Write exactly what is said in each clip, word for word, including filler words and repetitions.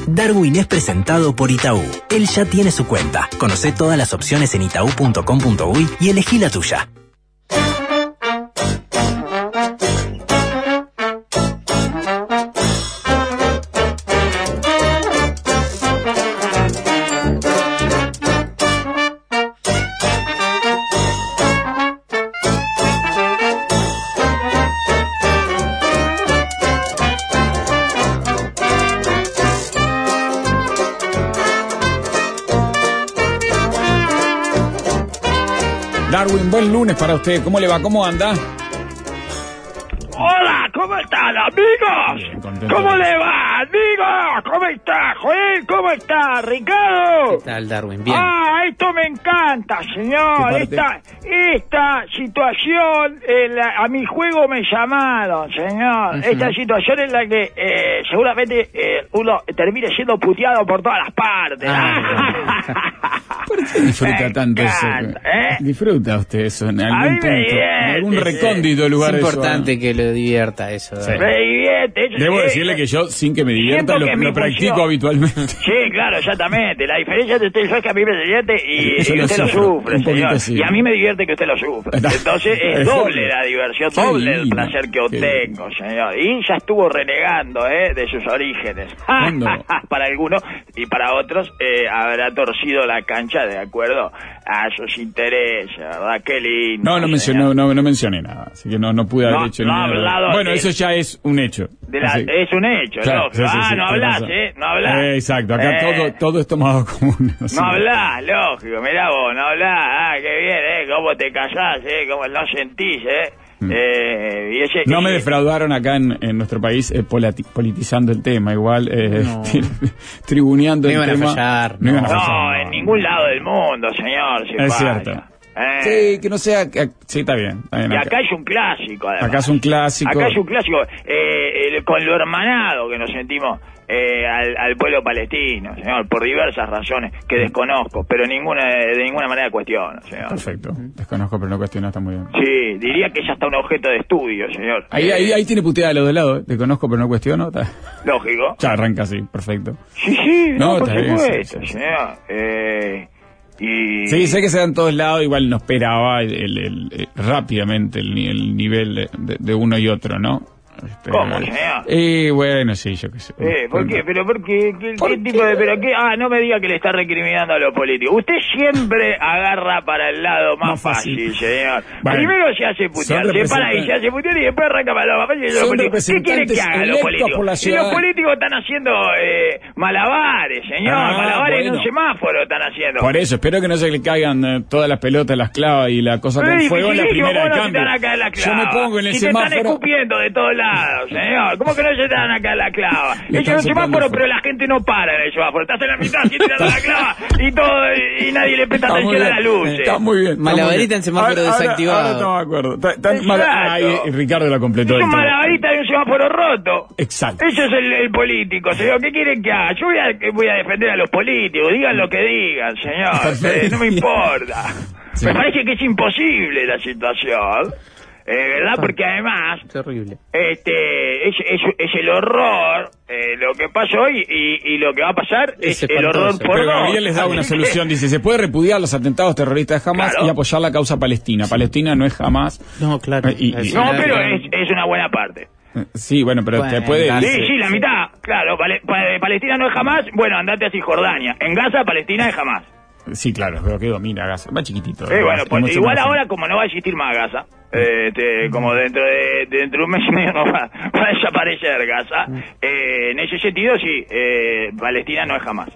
Darwin es presentado por Itaú. Él ya tiene su cuenta. Conocé todas las opciones en itaú punto com punto uy y elegí la tuya. Darwin, buen lunes para usted. ¿Cómo le va? ¿Cómo anda? Hola, ¿cómo están, amigos? ¿Cómo le va, amigos? ¿Cómo está, Joel? ¿Cómo está, Ricardo? ¿Qué tal, Darwin? Bien. Ah, esto me encanta, señor. Esta, esta situación, eh, la, a mi juego me llamaron, señor. Uh-huh. Esta situación en la que eh, seguramente eh, uno termine siendo puteado por todas las partes. Ah. ¿Por qué disfruta tanto eso? ¿Eh? ¿Disfruta usted eso en algún punto? Divierte, en algún recóndito sí. lugar. Es importante eso, ¿eh? que lo divierta eso. Sí. Me divierte. Eso Debo sí, decirle que yo, sin que me divierta, lo, lo practico habitualmente. Sí, claro, exactamente. La diferencia de usted es que a mí me divierte y, y usted lo sufre, señor. Sí. Y a mí me divierte que usted lo sufre. Entonces es doble la diversión, qué doble lindo, el placer que obtengo, señor. Y ya estuvo renegando, ¿eh? De sus orígenes. Para algunos y para otros eh, habrá torcido la cancha de acuerdo a sus intereses, ¿verdad? Qué lindo. No, no mencioné, no, no mencioné nada, así que no, no pude haber no, hecho no nada. Hablado bueno, de, eso ya es un hecho. De la, es un hecho, claro, lógico. Sí, sí, ah, sí, no hablas, ¿eh? No hablas. Eh, exacto, acá eh. todo, todo es tomado común. No, no hablás, lógico, mirá vos, no hablás. Ah, qué bien, ¿eh? Cómo te callás, ¿eh? Cómo no sentís, ¿eh? Mm. eh y ese, no ese... me defraudaron acá en, en nuestro país eh, politi politizando el tema, igual eh, no. tribuneando no el iban tema. A fallar, no, no, iban a fallar. No, en ningún lado del mundo, señor. Si es vaya. cierto. Eh. Sí, que no sea... Que, sí, está bien. Está bien y acá. acá es un clásico, además. Acá es un clásico. Acá es un clásico. Eh, el, con lo hermanado que nos sentimos eh, al, al pueblo palestino, señor, por diversas razones que desconozco, pero ninguna de ninguna manera cuestiono, señor. Perfecto. Desconozco, pero no cuestiono, está muy bien. Sí, diría que ya está un objeto de estudio, señor. Ahí, eh, ahí, ahí tiene puteada de los dos lados, ¿eh? Desconozco, pero no cuestiono. Está... Lógico. Ya arranca así, perfecto. Sí, sí, no, no por supuesto, bien, sí, sí. señor. Eh... Y... Sí, sé que se da en todos lados, igual no esperaba el, el, el, el, rápidamente el, el nivel de, de, de uno y otro, ¿no? Este, ¿Cómo, señor? Y bueno, sí, yo qué sé. Eh, ¿Por qué? ¿Pero por qué? ¿Qué, ¿Por qué qué? tipo de...? ¿Pero qué? Ah, no me diga que le está recriminando a los políticos. Usted siempre agarra para el lado más, más fácil, fácil, señor. Bueno, primero se hace putear, se para y se hace putear y después arranca para el lado más fácil. Los políticos. ¿Qué quiere que haga los políticos? Si los políticos están haciendo eh, malabares, señor. Ah, malabares bueno. en un semáforo están haciendo. Por eso, espero que no se le caigan eh, todas las pelotas, las clavas y la cosa con fuego en la primera de cambio. Yo me pongo en el si semáforo. te están escupiendo de todos lados, señor. ¿Cómo que no se te dan acá la clava? Es un semáforo, pero la gente no para en el semáforo. Estás en la mitad, así tirando la clava y todo, y nadie le presta atención a la luz. Está muy bien. Malabarita en semáforo ahora, desactivado. Ahora, ahora no me acuerdo. Está, está mal, ay, Ricardo lo completó. Es un malabarita de un semáforo roto. Exacto. Eso es el, el político, señor. ¿Qué quieren que haga? Yo voy a, voy a defender a los políticos. Digan lo que digan, señor. Eh, no me importa. Sí. Me parece que es imposible la situación. Eh, ¿Verdad? Porque además terrible. Este es, es, es el horror eh, lo que pasó y, y, y lo que va a pasar es, es el horror por Pero dos. Gabriel les da una solución, dice, se puede repudiar los atentados terroristas de Hamas claro. y apoyar la causa palestina. Palestina no es Hamas. No, claro. Y, y, no, pero es, es una buena parte. Sí, bueno, pero bueno, te puede... Sí, sí, la mitad, claro. Pal Pal Palestina no es Hamas, bueno, andate a Cisjordania. En Gaza, Palestina es Hamas. Sí, claro, pero que domina Gaza. Va chiquitito. Sí, bueno, pues igual ahora como no va a existir más Gaza, eh, te, como dentro de, de dentro de un mes y medio no va, va a desaparecer Gaza, eh, en ese sentido sí, eh, Palestina no es jamás.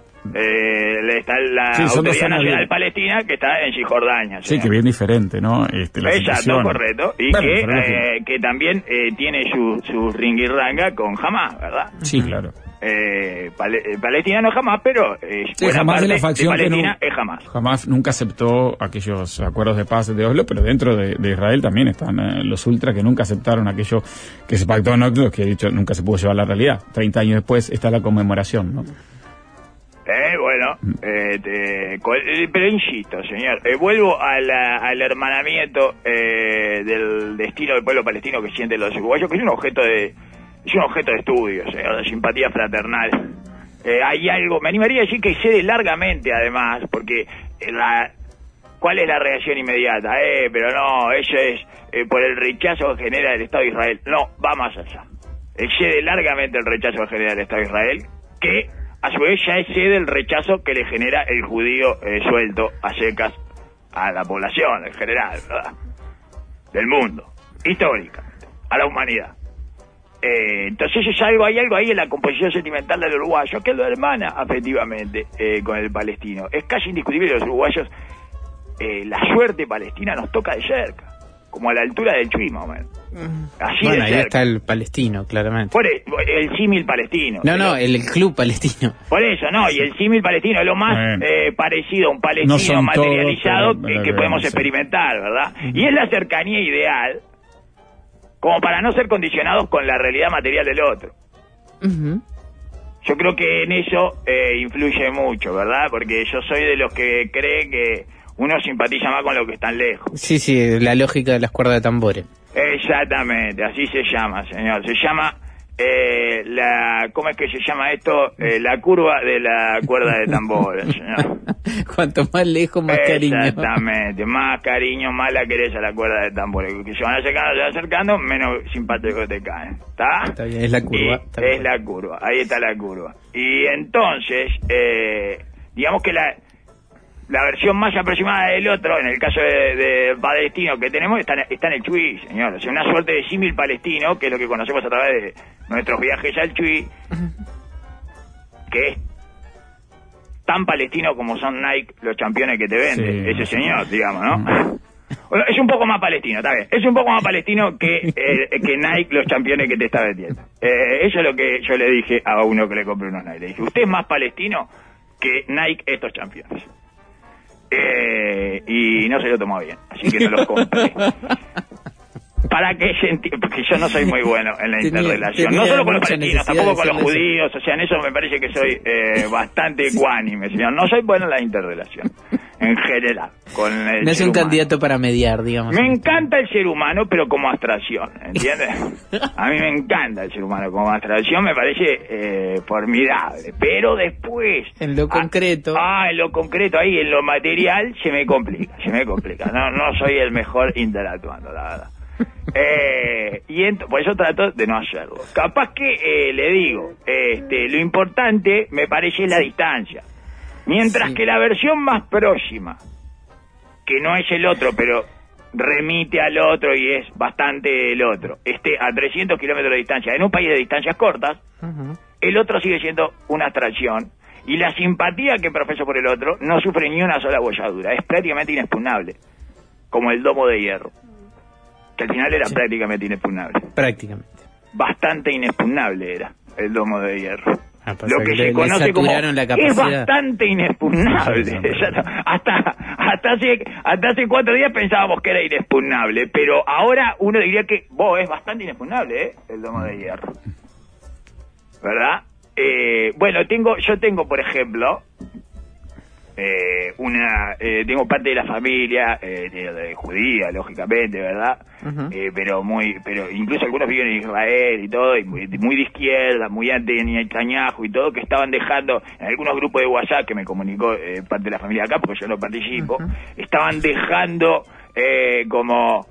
Eh, está la sí, Autoridad Nacional bien. Palestina que está en Cisjordania. Sí, que bien diferente, ¿no? Este, la Exacto, situación. correcto. Y bueno, que, eh, que también eh, tiene su, su ringirranga con Hamas, ¿verdad? Sí, claro. Eh, Pal Palestina no jamás, pero eh, sí, jamás de la facción de Palestina que no, es jamás. Jamás nunca aceptó aquellos acuerdos de paz de Oslo, pero dentro de, de Israel también están eh, los ultras que nunca aceptaron aquello que se pactó en Oslo, que he dicho nunca se pudo llevar a la realidad. Treinta años después está la conmemoración, ¿no? Eh, bueno, eh, te, eh, pero insisto, señor, eh, vuelvo a la, al hermanamiento eh, del destino del pueblo palestino que sienten los uruguayos, que es un objeto de es un objeto de estudio, señor, de simpatía fraternal. Eh, hay algo, me animaría a decir que cede largamente, además, porque la, ¿cuál es la reacción inmediata? Eh, pero no, eso es eh, por el rechazo que genera el Estado de Israel. No, va más allá. Excede largamente el rechazo que genera el Estado de Israel, que a su vez ya excede el rechazo que le genera el judío eh, suelto a secas a la población en general, ¿verdad? Del mundo, históricamente, a la humanidad. Eh, entonces es algo, hay algo ahí en la composición sentimental del uruguayo que lo hermana afectivamente eh, con el palestino. Es casi indiscutible los uruguayos, eh, la suerte palestina nos toca de cerca, como a la altura del Chuy, más o menos. Así bueno, de ahí cerca. está el palestino, claramente. Por el, el símil palestino. No, no, pero, el, el club palestino. Por eso, no, y el símil palestino es lo más bueno. eh, parecido a un palestino no materializado todos, que, pero, que podemos sí. experimentar, ¿verdad? Uh-huh. Y es la cercanía ideal, como para no ser condicionados con la realidad material del otro. Uh-huh. Yo creo que en eso eh, influye mucho, ¿verdad? Porque yo soy de los que cree que uno simpatiza más con lo que están lejos. Sí, sí, la lógica de las cuerdas de tambores. Exactamente, así se llama, señor. Se llama, eh, la ¿cómo es que se llama esto? Eh, la curva de la cuerda de tambores, señor. Cuanto más lejos, más cariño. Exactamente, más cariño, más la querés a la cuerda de tambores. Que se van acercando, se van acercando, menos simpático te caen. ¿Está? Está bien, es la curva. Y es la curva, ahí está la curva. Y entonces, eh, digamos que la... la versión más aproximada del otro, en el caso de, de palestino que tenemos, está, está en el Chuy, señor. O sea, una suerte de símil palestino, que es lo que conocemos a través de nuestros viajes al Chuy, que es tan palestino como son Nike los campeones que te venden, sí, ese señor, digamos, ¿no? Bueno, es un poco más palestino, está bien. Es un poco más palestino que, eh, que Nike los campeones que te está vendiendo. Eh, eso es lo que yo le dije a uno que le compré unos Nike. Le dije, usted es más palestino que Nike estos campeones. Eh, y no se lo tomó bien, así que no los compré. Para que enti- porque yo no soy muy bueno en la tenía, interrelación, tenía no solo con los palestinos, tampoco con los judíos, eso. O sea, en eso me parece que soy eh, bastante ecuánime, señor. No soy bueno en la interrelación, en general. Con el no es un humano. candidato para mediar, digamos. Me encanta el ser humano, pero como abstracción, ¿entiendes? A mí me encanta el ser humano como abstracción, me parece eh, formidable, pero después... En lo concreto... Ah, ah, en lo concreto, ahí, en lo material, se me complica, se me complica. No, no soy el mejor interactuando, la verdad. Eh, y ent- por eso trato de no hacerlo. Capaz que eh, le digo, este, lo importante me parece la distancia. Mientras sí. que la versión más próxima, que no es el otro, pero remite al otro y es bastante el otro, esté a trescientos kilómetros de distancia, en un país de distancias cortas, uh-huh. el otro sigue siendo una abstracción. Y la simpatía que profeso por el otro no sufre ni una sola bolladura, es prácticamente inexpugnable, como el domo de hierro. Que al final era sí. prácticamente inexpugnable. Prácticamente. Bastante inexpugnable era el domo de hierro. Ah, lo que, que se le, conoce le como la es bastante inexpugnable. Sí, sí, sí. hasta hasta hace hasta hace cuatro días pensábamos que era inexpugnable, pero ahora uno diría que vos es bastante inexpugnable, ¿eh? El domo de hierro, ¿verdad? Eh, bueno, tengo yo tengo por ejemplo eh, una eh, tengo parte de la familia eh, de, de judía, lógicamente, ¿verdad? Uh-huh. Eh, pero muy pero incluso algunos viven en Israel y todo, y muy, muy de izquierda, muy anti-Netanyahu y todo, que estaban dejando en algunos grupos de WhatsApp que me comunicó eh, parte de la familia acá, porque yo no participo, uh-huh. estaban dejando eh, como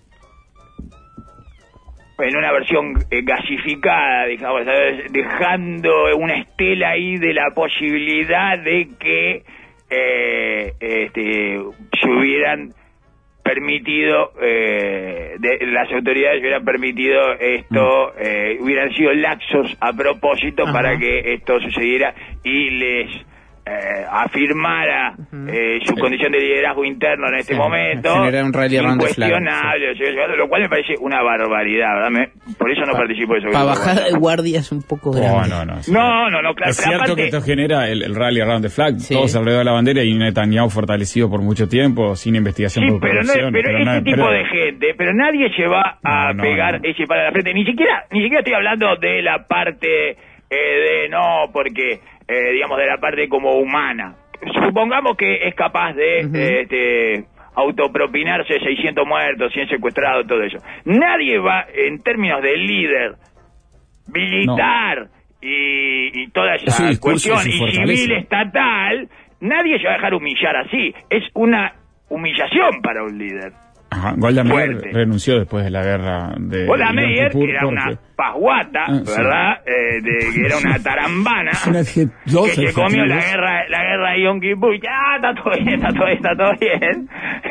en una versión eh, gasificada, digamos, ¿sabes? Dejando una estela ahí de la posibilidad de que eh, este, se hubieran permitido, eh, de, las autoridades hubieran permitido esto, eh, hubieran sido laxos a propósito Ajá. para que esto sucediera y les eh, afirmara uh-huh. eh, su condición de liderazgo interno en este sí, momento, un rally incuestionable, sí. lo cual me parece una barbaridad, ¿verdad? Me, por eso no pa, participo de eso. Para bajar de guardia es un poco grande. No, no, no. Sí. No, no, no, claro. Es cierto aparte, que esto genera el, el rally around the flag, sí. todos alrededor de la bandera y Netanyahu fortalecido por mucho tiempo, sin investigación sí, por pero corrupción. No, pero, pero este no, tipo pero... de gente, pero nadie se va a no, pegar no. ese palo a la frente, ni siquiera, ni siquiera estoy hablando de la parte eh, de no, porque... Eh, digamos, de la parte como humana. Supongamos que es capaz de uh-huh. eh, este, autopropinarse seiscientos muertos, cien secuestrados, todo eso. Nadie va, en términos de líder militar no. y, y toda esa sí, cuestión y civil estatal, nadie se va a dejar humillar así. Es una humillación para un líder. Ajá. Golda Meir renunció después de la guerra de Golda Meir, que era porque... una pasguata, ah, ¿verdad? Sí. Eh, de, que era una tarambana, que se comió la guerra la guerra de Yom Kippur. Ya, está todo bien, está todo bien, está todo bien.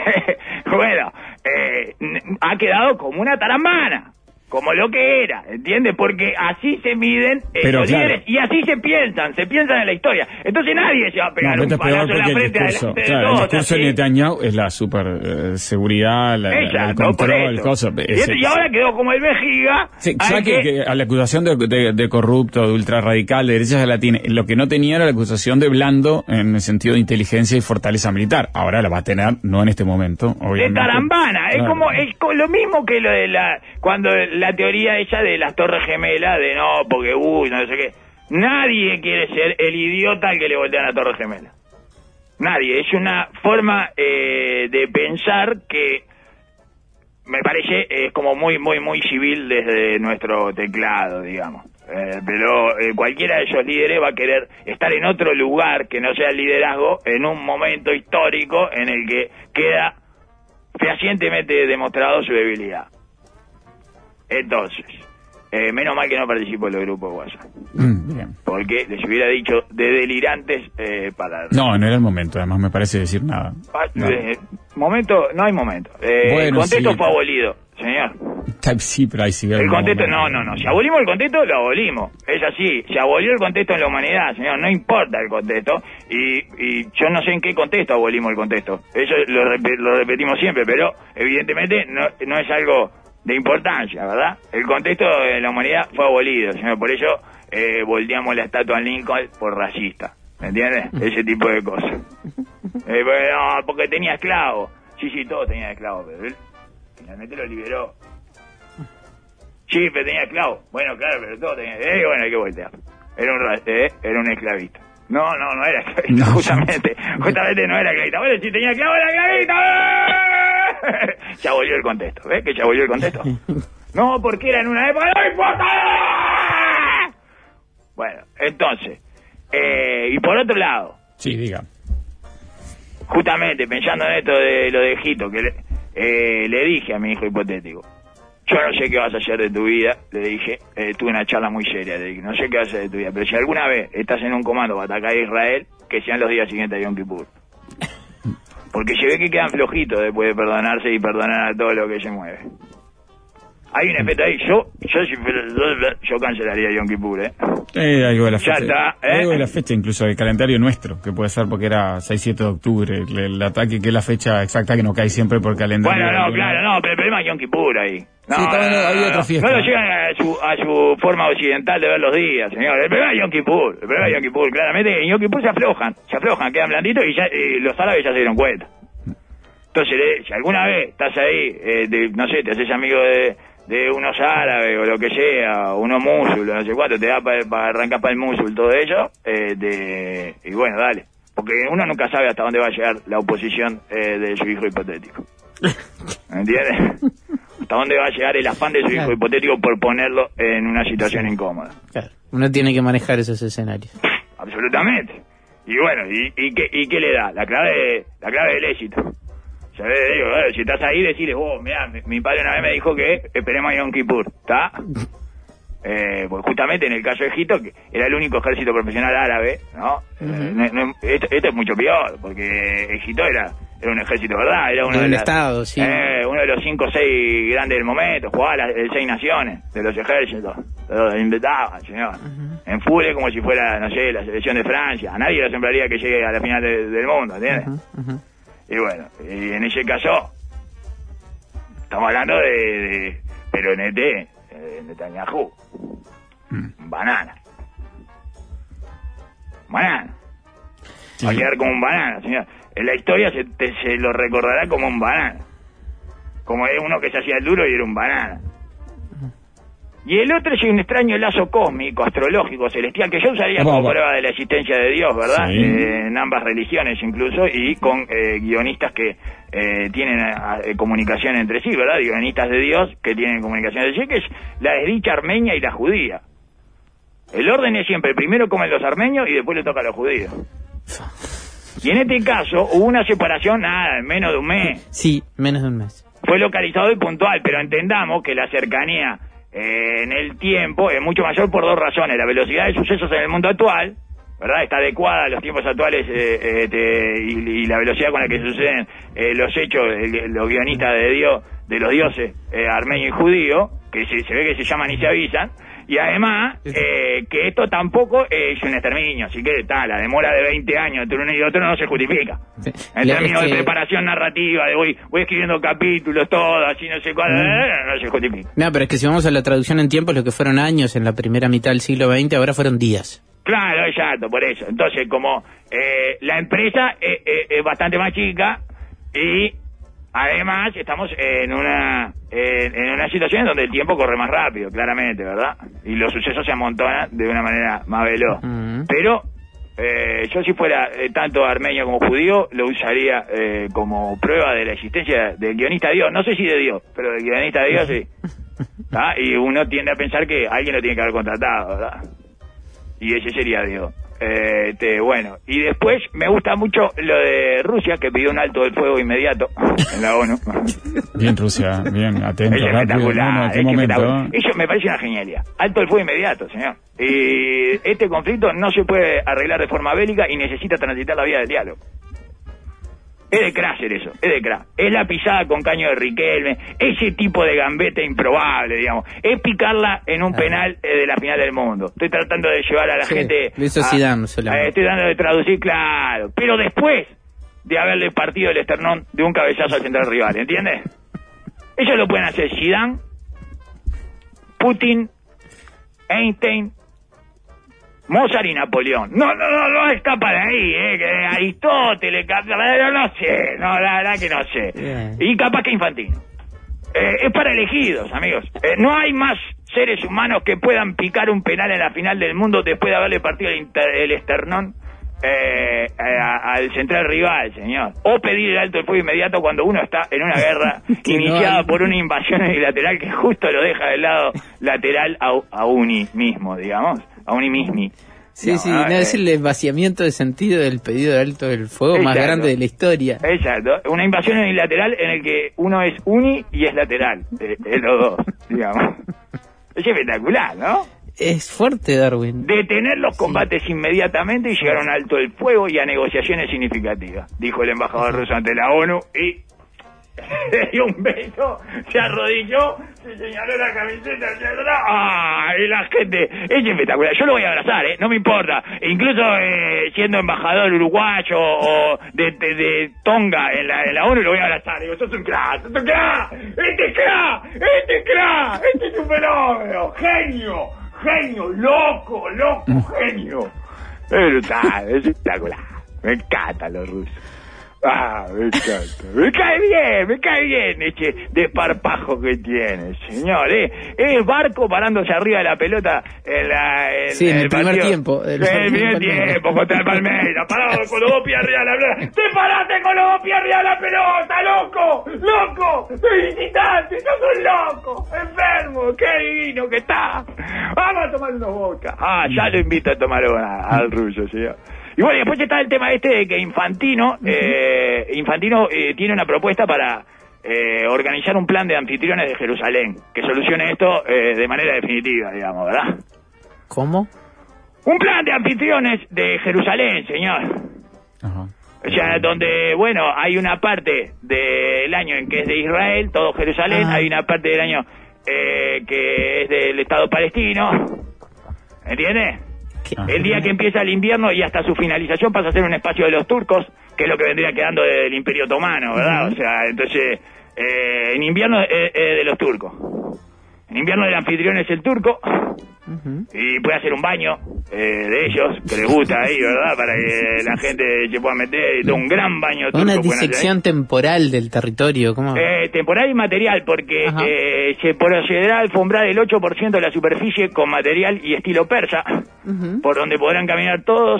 Bueno, eh, ha quedado como una tarambana, como lo que era, ¿entiendes? Porque así se miden eh, los claro. líderes y así se piensan, se piensan en la historia. Entonces nadie se va a pegar no, un palazo en la frente el discurso, de claro, todos. El discurso de Netanyahu es la super eh, seguridad, la, la, el control, el coso. Es, y, y ahora quedó como el vejiga. Sí, ¿sabes que, que a la acusación de, de, de corrupto, de ultrarradical, de derecha ya la tiene? Lo que no tenía era la acusación de blando en el sentido de inteligencia y fortaleza militar. Ahora la va a tener, no en este momento, obviamente. De tarambana, es claro. como es lo mismo que lo de la cuando la teoría ella de las torres gemelas, de no, porque uy, no sé qué. Nadie quiere ser el idiota al que le voltean la torre gemela. Nadie. Es una forma eh, de pensar que me parece es eh, como muy, muy, muy civil desde nuestro teclado, digamos. Eh, pero eh, cualquiera de esos líderes va a querer estar en otro lugar que no sea el liderazgo en un momento histórico en el que queda fehacientemente demostrado su debilidad. Entonces, eh, menos mal que no participo en los grupos de WhatsApp. Mm, bien. Porque les hubiera dicho de delirantes eh, para... No, no era el momento, además me parece decir nada. Ah, no. Eh, momento, no hay momento. Eh, bueno, el contexto sí. fue abolido, señor. Sí, pero ahí sigue el contexto, no, no, no. Si abolimos el contexto, lo abolimos. Es así. Se abolió el contexto en la humanidad, señor. No importa el contexto. Y, y yo no sé en qué contexto abolimos el contexto. Eso lo, rep lo repetimos siempre, pero evidentemente no, no es algo de importancia, ¿verdad? El contexto de la humanidad fue abolido, señor. Por eso eh, volteamos la estatua a Lincoln por racista. ¿Me entiendes? Ese tipo de cosas. Eh, bueno, no, porque tenía esclavos. Sí, sí, todos tenían esclavos, pero él finalmente lo liberó. Sí, pero tenía esclavos. Bueno, claro, pero todos tenían... Eh, bueno, hay que voltear. Era un, eh, era un esclavista. No, no, no era esclavista, no, justamente. Justamente no era esclavista. Bueno, si tenía esclavos, era esclavista. Ya abolió el contexto. ¿Ves que ya abolió el contexto? No, porque era en una época... ¡No importa! Bueno, entonces... Eh, y por otro lado... Sí, diga. Justamente, pensando en esto de lo de Egipto, que le, eh, le dije a mi hijo hipotético... Yo no sé qué vas a hacer de tu vida, le dije, eh, tuve una charla muy seria, le dije, no sé qué vas a hacer de tu vida, pero si alguna vez estás en un comando para atacar a Israel, que sean los días siguientes a Yom Kippur. Porque se ve que quedan flojitos después de perdonarse y perdonar a todo lo que se mueve. Hay un efecto ahí, yo, yo, yo, yo cancelaría Yom Kippur, ¿eh? Eh, algo de la fecha. Ya está, ¿eh? Algo de la fecha, incluso del calendario nuestro, que puede ser porque era seis siete de octubre, el, el ataque, que es la fecha exacta que no cae siempre por calendario. Bueno, no, claro, no, pero el problema es Yom Kippur ahí. No, sí, también no, había no, otra fiesta. No lo llegan a su, a su forma occidental de ver los días, señor. El problema es Yom Kippur, el problema es Yom Kippur. Claramente en Yom Kippur se aflojan, se aflojan, quedan blanditos y, ya, y los árabes ya se dieron cuenta. Entonces, si alguna vez estás ahí, eh, de, no sé, te haces amigo de... de unos árabes o lo que sea, unos musul, no sé cuánto, te da para pa arrancar para el musul, todo ello, eh, de, y bueno, dale. Porque uno nunca sabe hasta dónde va a llegar la oposición eh, de su hijo hipotético. ¿Entiendes? Hasta dónde va a llegar el afán de su hijo hipotético por ponerlo en una situación incómoda. Claro. Uno tiene que manejar esos escenarios. Absolutamente. Y bueno, ¿y, y, qué, y qué le da? La clave, la clave del éxito. Ya ves, digo, si estás ahí, decirle, oh, mirá, mi, mi padre una vez me dijo que esperemos a Yom Kippur, ¿está? Eh, pues justamente en el caso de Egipto, que era el único ejército profesional árabe, ¿no? Uh-huh. eh, no, no esto, esto es mucho peor, porque Egipto era, era un ejército, ¿verdad? Era uno, de, las, estado, sí. eh, uno de los cinco o seis grandes del momento, jugaba las de seis naciones de los ejércitos, los inventaban, señor. Uh-huh. En fútbol como si fuera, no sé, la selección de Francia. A nadie le asombraría que llegue a la final de, del mundo, ¿entiendes? Uh-huh. Uh-huh. Y bueno, y en ese caso, estamos hablando de, de Peronete, de Netanyahu. Mm. Banana. Banana. Sí. Va a quedar como un banana, señor. En la historia se, te, se lo recordará como un banana. Como es uno que se hacía el duro y era un banana. Y el otro es un extraño lazo cósmico, astrológico, celestial, que yo usaría como prueba de la existencia de Dios, ¿verdad? Sí. Eh, en ambas religiones incluso, y con eh, guionistas que eh, tienen eh, comunicación entre sí, ¿verdad? Guionistas de Dios que tienen comunicación entre sí, que es la desdicha armenia y la judía. El orden es siempre, primero comen los armenios y después le toca a los judíos. Y en este caso hubo una separación, nada, en menos de un mes. Sí, menos de un mes. Fue localizado y puntual, pero entendamos que la cercanía eh, en el tiempo es mucho mayor por dos razones. La velocidad de sucesos en el mundo actual, ¿verdad? Está adecuada a los tiempos actuales eh, eh, te, y, y la velocidad con la que suceden eh, los hechos, el, los guionistas de Dios, de los dioses eh, armenio y judío, que se, se ve que se llaman y se avisan. Y además, eh, que esto tampoco es un exterminio, así que está, la demora de veinte años entre uno y otro no se justifica. Sí. En términos es que... de preparación narrativa, de voy, voy escribiendo capítulos, todo, así no sé cuál, mm. no se justifica. No, pero es que si vamos a la traducción en tiempos, lo que fueron años en la primera mitad del siglo veinte, ahora fueron días. Claro, exacto, por eso. Entonces, como eh, la empresa es, es, es bastante más chica y... Además, estamos en una en, en una situación en donde el tiempo corre más rápido, claramente, ¿verdad? Y los sucesos se amontonan de una manera más veloz. Uh-huh. Pero eh, yo si fuera eh, tanto armenio como judío, lo usaría eh, como prueba de la existencia del guionista de Dios. No sé si de Dios, pero del guionista de Dios sí. ¿Ah? Y uno tiende a pensar que alguien lo tiene que haber contratado, ¿verdad? Y ese sería Dios. Eh, este, bueno, y después me gusta mucho lo de Rusia, que pidió un alto del fuego inmediato en la ONU. Bien Rusia, bien, atento. Es espectacular, bueno, es espectacular. Eso me parece una genialidad. Alto del fuego inmediato, señor. Y este conflicto no se puede arreglar de forma bélica y necesita transitar la vía del diálogo. Es de Krasser eso, es de Krasser. Es la pisada con caño de Riquelme, ese tipo de gambeta improbable, digamos. Es picarla en un penal eh, de la final del mundo. Estoy tratando de llevar a la sí, gente... Lo hizo Zidane, eh, estoy tratando de traducir, claro. Pero después de haberle partido el esternón de un cabezazo al central rival, ¿entiendes? Ellos lo pueden hacer Zidane, Putin, Einstein, Mozart y Napoleón. No, no, no, no escapa de ahí, eh, que Aristóteles, no, no sé, no, la verdad que no sé. Yeah. Y capaz que Infantino. Eh, es para elegidos, amigos. Eh, no hay más seres humanos que puedan picar un penal en la final del mundo después de haberle partido el, inter, el esternón eh, a, al central rival, señor. O pedir el alto del fuego inmediato cuando uno está en una guerra iniciada no por una invasión unilateral que justo lo deja del lado lateral a, a Uni mismo, digamos. A un mismi. Sí, no, sí, no, eh, es el vaciamiento de sentido del pedido de alto del fuego exacto, más grande de la historia. Exacto, una invasión unilateral en el que uno es uni y es lateral, eh, es los dos, digamos. Es espectacular, ¿no? Es fuerte, Darwin. Detener los combates sí. inmediatamente y llegar a un alto del fuego y a negociaciones significativas, dijo el embajador ruso ante la ONU y... le dio un beso, se arrodilló, se señaló la camiseta hacia atrás. ¡Ah! Y la gente, es espectacular. Yo lo voy a abrazar, ¿eh? No me importa. Incluso eh, siendo embajador uruguayo o de, de, de Tonga en la, en la ONU, lo voy a abrazar. Digo, sos un crack, sos un crack, este es crack, este es crack, este es un fenómeno, genio, genio, loco, loco, genio. Es brutal, es espectacular. Me encantan los rusos. Ah, me encanta. Me cae bien, me cae bien ese desparpajo que tiene, señor. ¿eh? Es Barco parándose arriba de la pelota en la... En, sí, en el, el primer partido. tiempo. En el primer tiempo contra el Palmeiras. Parado con los dos pies arriba de la pelota. ¡Te paraste con los dos pies arriba de la pelota, loco! ¡Loco! ¡Visitante! ¡Sos un loco! ¡Enfermo! ¡Qué divino que está! ¡Vamos a tomar unos vodka! Ah, ya lo invito a tomar una, al ruso, señor. Y bueno, después está el tema este de que Infantino, eh, Infantino eh, tiene una propuesta para eh, organizar un plan de anfitriones de Jerusalén, que solucione esto eh, de manera definitiva, digamos, ¿verdad? ¿Cómo? Un plan de anfitriones de Jerusalén, señor. Ajá. O sea, donde, bueno, hay una parte del año en que es de Israel, todo Jerusalén, Ajá. hay una parte del año eh, que es del Estado palestino, ¿entiendes? El día que empieza el invierno y hasta su finalización pasa a ser un espacio de los turcos, que es lo que vendría quedando del Imperio Otomano, ¿verdad? Uh-huh. O sea, entonces, eh, en invierno es, es de los turcos. En invierno el anfitrión es el turco, uh-huh. y puede hacer un baño eh, de ellos, que les gusta ahí, ¿verdad? Para que la gente se pueda meter, y todo un gran baño turco. Una disección temporal del territorio, ¿cómo? Eh, temporal y material, porque eh, se procederá a alfombrar el ocho por ciento de la superficie con material y estilo persa, uh-huh. por donde podrán caminar todos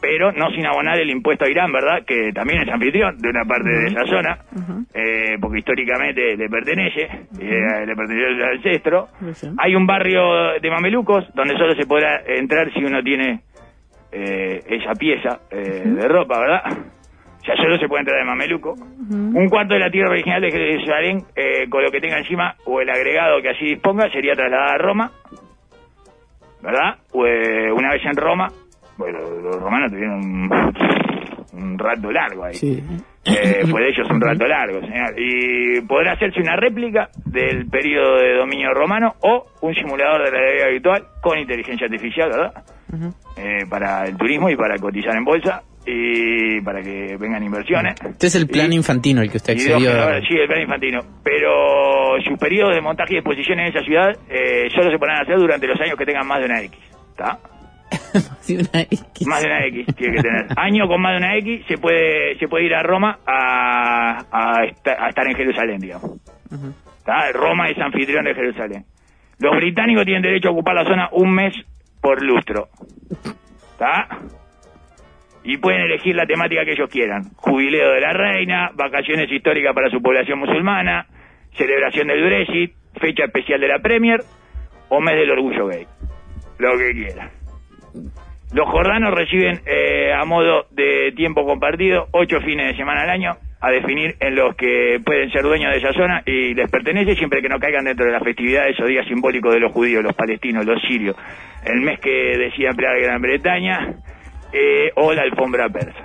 pero no sin abonar el impuesto a Irán, ¿verdad? Que también es anfitrión de una parte uh-huh. de esa zona, uh-huh. eh, porque históricamente le pertenece, uh-huh. eh, le pertenece al ancestro. Uh-huh. Hay un barrio de mamelucos donde solo se podrá entrar si uno tiene eh, esa pieza eh, uh-huh. de ropa, ¿verdad? O sea, solo se puede entrar de mameluco. Uh-huh. Un cuarto de la tierra original de Jerusalén, eh, con lo que tenga encima o el agregado que así disponga, sería trasladada a Roma, ¿verdad? O, eh, una vez en Roma, bueno, los romanos tuvieron un, un rato largo ahí. Sí. Eh, fue de ellos un rato largo, señor. Y podrá hacerse una réplica del periodo de dominio romano o un simulador de la realidad virtual con inteligencia artificial, ¿verdad? Uh-huh. Eh, para el turismo y para cotizar en bolsa y para que vengan inversiones. Este es el plan y, infantino el que usted accedió. Dos, sí, el plan infantino. Pero sus periodos de montaje y exposición en esa ciudad eh, solo se podrán hacer durante los años que tengan más de una X. ¿Está? Más de una X. Más de una X tiene que tener. Año con más de una X se puede se puede ir a Roma a, a, esta, a estar en Jerusalén, digamos. Uh-huh. Roma es anfitrión de Jerusalén. Los británicos tienen derecho a ocupar la zona un mes por lustro. ¿Está? Y pueden elegir la temática que ellos quieran. Jubileo de la reina, vacaciones históricas para su población musulmana, celebración del Brexit, fecha especial de la Premier o mes del orgullo gay. Lo que quieran. Los jordanos reciben eh, a modo de tiempo compartido ocho fines de semana al año a definir en los que pueden ser dueños de esa zona y les pertenece siempre que no caigan dentro de las festividades o días simbólicos de los judíos, los palestinos, los sirios, el mes que decía emplear Gran Bretaña eh, o la alfombra persa.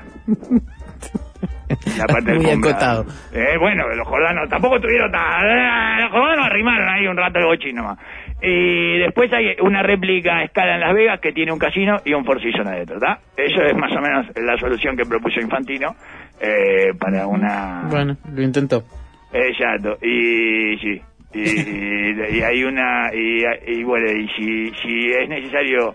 La parte muy acotado. Eh, bueno, los jordanos tampoco tuvieron tan... Los jordanos arrimaron ahí un rato de bochín nomás. Y después hay una réplica a escala en Las Vegas que tiene un casino y un Four Seasons adentro, ¿verdad? Eso es más o menos la solución que propuso Infantino eh, para una... Bueno, lo intentó. Exacto, y sí, y, y, y hay una... Y, y bueno, y si, si es necesario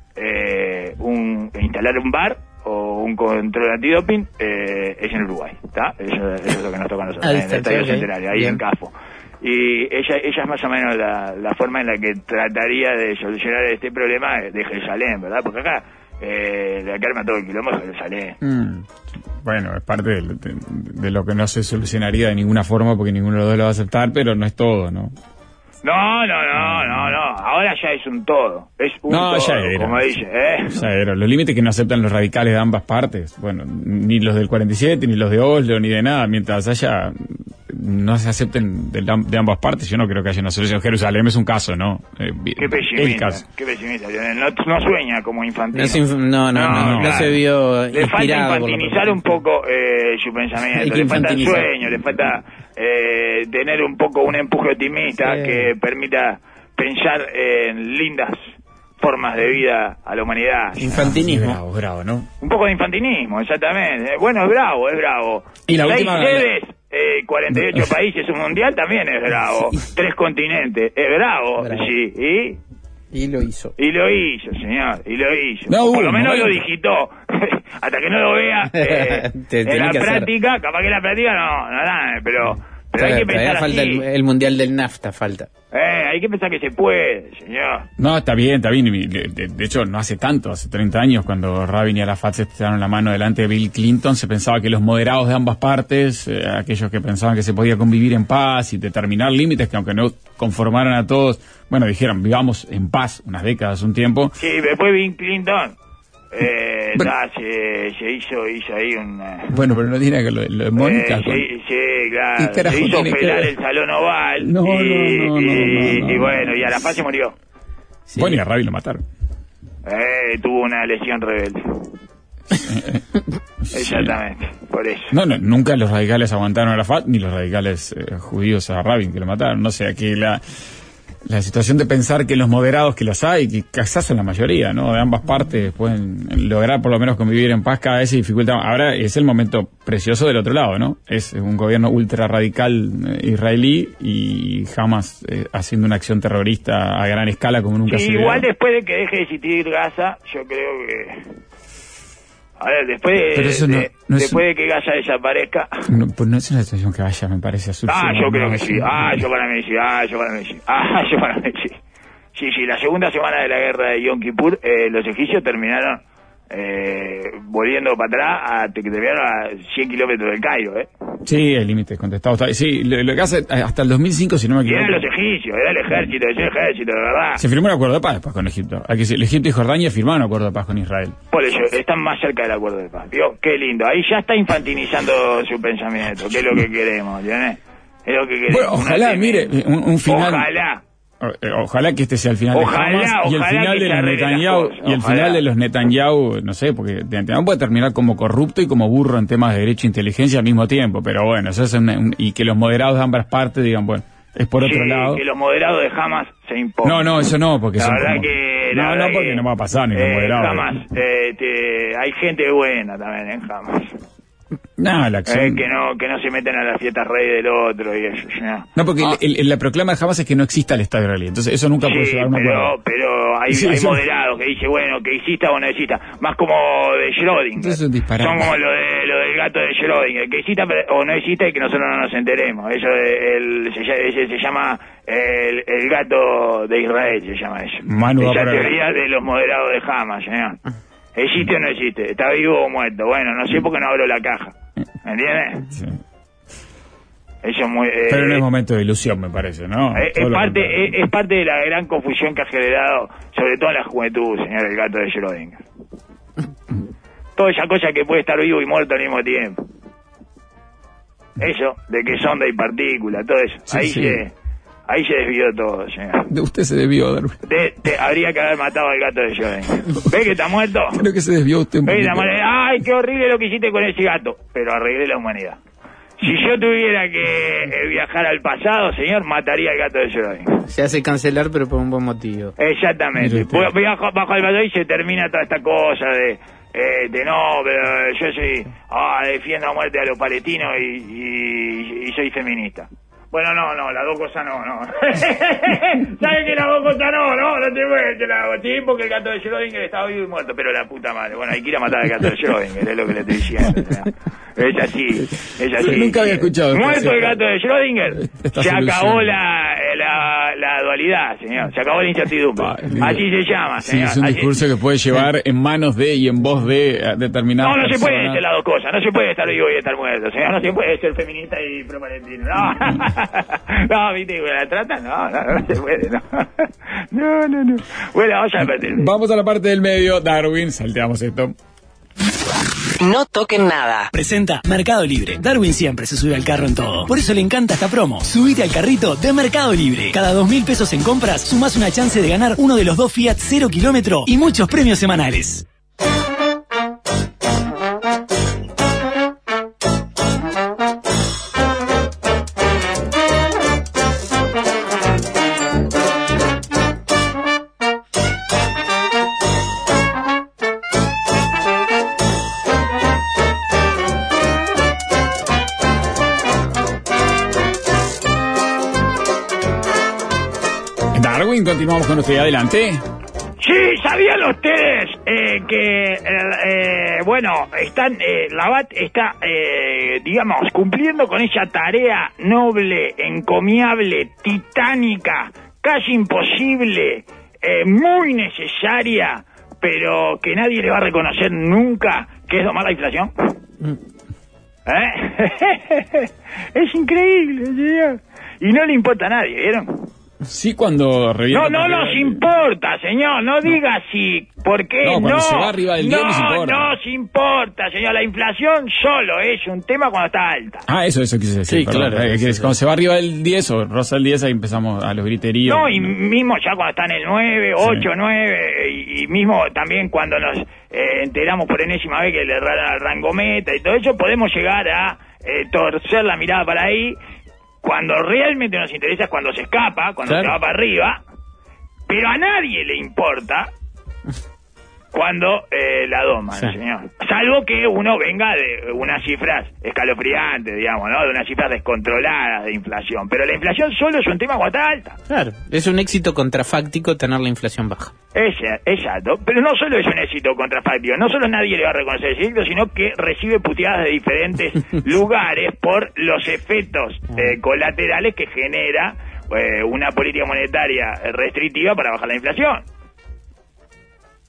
eh, un instalar un bar o un control antidoping, eh, es en Uruguay, ¿está? Eso, eso es lo que nos toca a nosotros, en el Estadio Centenario, ahí bien. En Cafo. Y ella ella es más o menos la, la forma en la que trataría de solucionar este problema de Jerusalén, ¿verdad? Porque acá eh, le arma todo el quilombo de Jerusalén. Mm. Bueno, es parte de, de, de lo que no se solucionaría de ninguna forma porque ninguno de los dos lo va a aceptar, pero no es todo, ¿no? No, no, no, no, no. Ahora ya es un todo. Es un no, todo, ya era. Como dice, ¿eh? Ya era. Los límites que no aceptan los radicales de ambas partes, bueno, ni los del cuarenta y siete, ni los de Oslo, ni de nada, mientras haya... no se acepten de, la, de ambas partes, yo no creo que haya una solución. Jerusalén es un caso, ¿no? Eh, qué pesimista, qué pesimista. No, no sueña como Infantino. No, inf no, no, no, no, no, no se vio le falta infantilizar un poco eh, su pensamiento, le falta el sueño, le falta eh, tener un poco un empuje optimista eh. que permita pensar en lindas formas de vida a la humanidad. Infantinismo. Bravo, bravo, ¿no? Un poco de infantinismo, exactamente. Bueno, es bravo, es bravo. Y la última... sedes, eh, cuarenta y ocho países, un mundial también es bravo. Sí. Tres continentes, es bravo, bravo. Sí. ¿Y? Y lo hizo. Y lo hizo, señor, y lo hizo. No, por lo menos no, lo digitó. Hasta que no lo vea eh, te, en la práctica, hacer. Capaz que en la práctica no, no nada, pero... Pero hay que pensar falta así. El, el mundial del NAFTA, falta. Eh, hay que pensar que se puede, señor. No, está bien, está bien. De, de, de hecho, no hace tanto, hace treinta años, cuando Rabin y Arafat se echaron la mano delante de Bill Clinton, se pensaba que los moderados de ambas partes, eh, aquellos que pensaban que se podía convivir en paz y determinar límites que aunque no conformaran a todos, bueno, dijeron, vivamos en paz unas décadas, un tiempo. Sí, después Bill Clinton... Eh, bueno, da, se, se hizo hizo ahí un... Bueno, pero no tiene que lo, lo de Mónica. Eh, con... sí, sí, claro. Se hizo pelar el Salón Oval. No, y, no, no, y, no, no, no, y bueno, y Arafat se murió. Sí. Bueno, y a Rabin lo mataron. Eh, tuvo una lesión rebelde. Exactamente, sí. Por eso. No, no, nunca los radicales aguantaron a Arafat, ni los radicales eh, judíos a Rabin, que lo mataron. No sé, aquí la... La situación de pensar que los moderados, que los hay, que quizás son la mayoría, ¿no? De ambas partes pueden lograr por lo menos convivir en paz, cada vez se dificulta. Ahora es el momento precioso del otro lado, ¿no? Es un gobierno ultra radical eh, israelí y jamás eh, haciendo una acción terrorista a gran escala como nunca sí, se vio. Igual después de que deje de existir Gaza, yo creo que... A ver, después, de, no, no después un... de que Gaza desaparezca... No, pues no es una situación que vaya, me parece absurdo. Ah, yo creo que sí. Ah, yo para mí sí. Ah, yo para mí sí. Ah, yo para mí sí. Sí, sí, la segunda semana de la guerra de Yom Kippur, eh, los egipcios terminaron eh, volviendo para atrás a, te, que te vieron a cien kilómetros del Cairo, ¿eh? Sí, el límite contestado. Sí, lo, lo que hace hasta el dos mil cinco, si no me equivoco. Y eran los egipcios, era el ejército, ese ejército, de verdad. Se firmó un acuerdo de paz después con Egipto. Hay que decir, Egipto y Jordania firmaron un acuerdo de paz con Israel. Por eso, están más cerca del acuerdo de paz. ¿Vio? Qué lindo. Ahí ya está infantilizando su pensamiento, que es lo que queremos, ¿tienes? Es lo que queremos. Bueno, ojalá, mire, un, un final... Ojalá. Ojalá que este sea el final ojalá, de Hamas y el final de los Netanyahu y el final de los Netanyahu, no sé, porque Netanyahu puede terminar como corrupto y como burro en temas de derecho e inteligencia al mismo tiempo, pero bueno, eso es un, un, y que los moderados de ambas partes digan, bueno, es por sí, otro lado. Que los moderados de Hamas se impongan. No, no, eso no, porque la son verdad como... que no, la no, porque que, no va a pasar ni los eh, moderados. Hamas, eh, te, hay gente buena también en Hamas. No, la acción... Eh, que no que no se meten a las fiestas rey del otro y eso, no. No, porque ah. el, el, la proclama de Hamas es que no exista el Estado israelí, entonces eso nunca sí, puede llevar a un pero, acuerdo. pero hay, sí, hay eso... moderados que dicen, bueno, que exista o no exista, más como de Schrödinger. Es un disparate. Son como lo, de, lo del gato de Schrödinger, que exista o no exista y que nosotros no nos enteremos. Eso el, se, ese se llama el, el gato de Israel, se llama eso. Manu Esa teoría de los moderados de Hamas, señor. ¿Existe o no existe? ¿Está vivo o muerto? Bueno, no sé porque no abro la caja. ¿Me entiendes? Sí. Eso es muy, eh, pero no es momento de ilusión, me parece, ¿no? Es, es, parte, es, es parte de la gran confusión que ha generado, sobre todo en la juventud, señor, el gato de Schrödinger. Toda esa cosa que puede estar vivo y muerto al mismo tiempo. Eso, de que sonda y partícula, todo eso. Sí, ahí sí. se... Ahí se desvió todo, señor. De usted se desvió, Darwin. De, de, habría que haber matado al gato de Schrödinger. ¿Ve que está muerto? Creo que se desvió usted un poquito. Ay, qué horrible lo que hiciste con ese gato. Pero arreglé la humanidad. Si yo tuviera que eh, viajar al pasado, señor, mataría al gato de Schrödinger. Se hace cancelar, pero por un buen motivo. Exactamente. Viajo bajo el pasado y se termina toda esta cosa de... Eh, de no, pero yo soy... Ah, defiendo a muerte a los palestinos y, y, y soy feminista. Bueno, no, no, las dos cosas no, no. ¿Sabes que las dos cosas no, no? No te puedes, te la hago. Sí, porque el gato de Schrödinger estaba vivo y muerto, pero la puta madre. Bueno, hay que ir a matar al gato de Schrödinger, es lo que le estoy diciendo. O sea, es así, es así. Yo nunca había escuchado. Muerto el gato de Schrödinger, se acabó la, la, la dualidad, señor. Se acabó la incertidumbre. Va, así se llama, señor. Sí, es un así discurso que puede llevar en manos de y en voz de determinadas No, no personas. se puede ser las dos cosas. No se puede estar vivo y estar muerto, señor. No se puede ser feminista y pro-palestino. No. No, viste, con la trata, no, no, no se puede, no. No, no, no. Bueno, vamos a perder. Vamos a la parte del medio, Darwin, salteamos esto. No toquen nada. Presenta Mercado Libre. Darwin siempre se sube al carro en todo. Por eso le encanta esta promo. Subite al carrito de Mercado Libre. Cada dos mil pesos en compras, sumás una chance de ganar uno de los dos Fiat cero kilómetro y muchos premios semanales. Continuamos con usted, adelante. Sí, ¿sabían ustedes eh, que, eh, eh, bueno, están, eh, la B A T está, eh, digamos, cumpliendo con esa tarea noble, encomiable, titánica, casi imposible, eh, muy necesaria, pero que nadie le va a reconocer nunca, que es domar la inflación? ¿Eh? Es increíble, señor. Y no le importa a nadie, ¿vieron? Sí, cuando revienta... No, no nos el... importa, señor, no, no. diga sí, porque no... No, se va arriba del no, diez, no importa. No nos importa, señor, la inflación solo es un tema cuando está alta. Ah, eso, eso quise decir, sí, perdón. Claro, eh, sí, sí. Cuando se va arriba del diez o rosa el diez, ahí empezamos a los griteríos. No, y mismo ya cuando está en el nueve, ocho, sí. nueve, y, y mismo también cuando nos eh, enteramos por enésima vez que le erraron al rango meta y todo eso, podemos llegar a eh, torcer la mirada para ahí. Cuando realmente nos interesa es cuando se escapa, cuando claro. se va para arriba, pero a nadie le importa cuando eh, la doman, sí. señor. Salvo que uno venga de unas cifras escalofriantes, digamos, ¿no? De unas cifras descontroladas de inflación. Pero la inflación solo es un tema cuando está alta. Claro, es un éxito contrafáctico tener la inflación baja. Ese, exacto, pero no solo es un éxito contrafáctico, no solo nadie le va a reconocer ese éxito, sino que recibe puteadas de diferentes lugares por los efectos eh, colaterales que genera eh, una política monetaria restrictiva para bajar la inflación.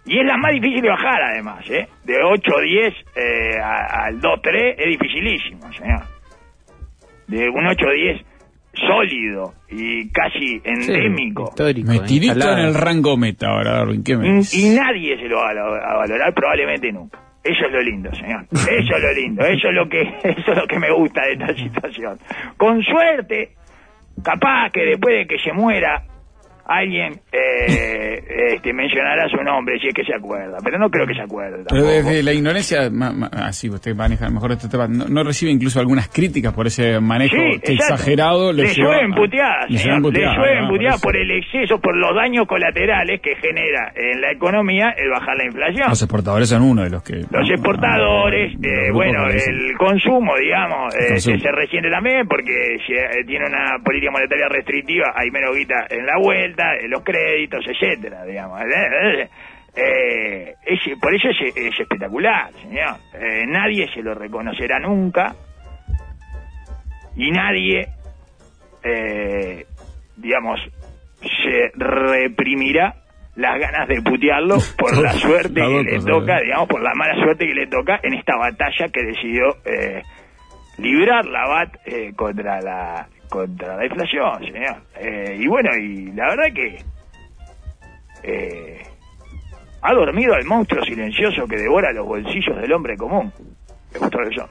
Y es la más difícil de bajar, además, ¿eh? De ocho diez eh, al dos tres es dificilísimo, señor. De un ocho diez sólido y casi endémico. Sí, histórico, metidito eh, en el rango meta ahora, Darwin, ¿qué me dices? Y nadie se lo va a valorar, probablemente nunca. Eso es lo lindo, señor. Eso es lo lindo. Eso es lo que, eso es lo que me gusta de esta situación. Con suerte, capaz que después de que se muera alguien eh, este, mencionará su nombre si es que se acuerda, pero no creo que se acuerde tampoco. Pero desde la ignorancia, así usted maneja mejor este tema, no, no recibe incluso algunas críticas por ese manejo sí, exagerado. Le llueven puteadas, le llueven puteadas puteada por el exceso, por los daños colaterales que genera en la economía el bajar la inflación. Los exportadores son uno de los que... Los exportadores, no, eh, bueno, el consumo, digamos, el eh, consumo. se resiente también porque si eh, tiene una política monetaria restrictiva, hay menos guita en la vuelta, los créditos, etcétera, digamos. Eh, eh, es, por eso es, es espectacular, señor. Eh, nadie se lo reconocerá nunca y nadie, eh, digamos, se reprimirá las ganas de putearlo por la suerte que le toca, digamos, por la mala suerte que le toca en esta batalla que decidió eh, librar la B A T eh, contra la contra la inflación, señor. Eh, y bueno, y la verdad que eh, ha dormido al monstruo silencioso que devora los bolsillos del hombre común. ¿Le gustó eso?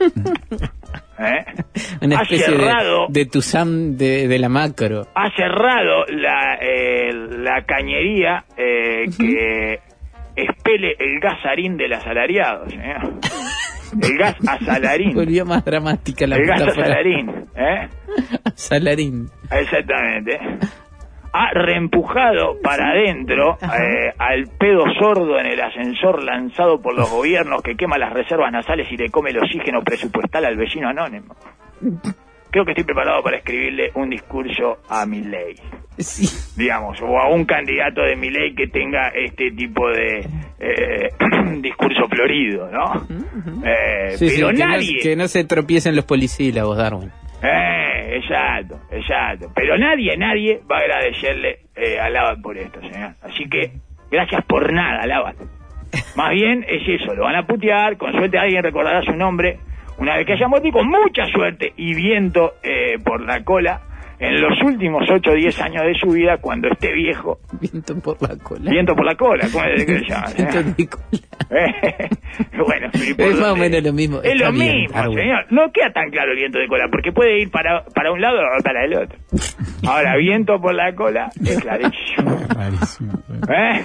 ¿Eh? Una especie ha cerrado, de, de Tuzán de, de la macro. Ha cerrado la, eh, la cañería eh, que expele el gasarín del asalariado, señor. El gas asalarín. Volvió más dramática la El gas asalarín, ¿eh? Asalarín. Exactamente. Ha reempujado para adentro eh, al pedo sordo en el ascensor lanzado por los gobiernos que quema las reservas nasales y le come el oxígeno presupuestal al vecino anónimo. Creo que estoy preparado para escribirle un discurso a Milei. Sí. Digamos, o a un candidato de Milei que tenga este tipo de eh, discurso florido, ¿no? Uh-huh. eh, sí, pero sí, nadie... Que no, que no se tropiecen los polisílabos, Darwin. Eh, exacto, exacto. Pero nadie, nadie va a agradecerle eh, a Labat por esto, señor. Así que, gracias por nada, Labat. Más bien es eso, lo van a putear, con suerte alguien recordará su nombre una vez que haya muerto y con mucha suerte y viento eh, por la cola en los últimos ocho o diez años de su vida, cuando esté viejo. Viento por la cola. Viento por la cola, ¿cómo es que se llama? Viento de cola. Bueno, es más o menos lo mismo. Es lo bien, mismo, Darwin. Señor. No queda tan claro el viento de cola, porque puede ir para, para un lado o para el otro. Ahora, viento por la cola es clarísimo. Clarísimo. ¿Eh?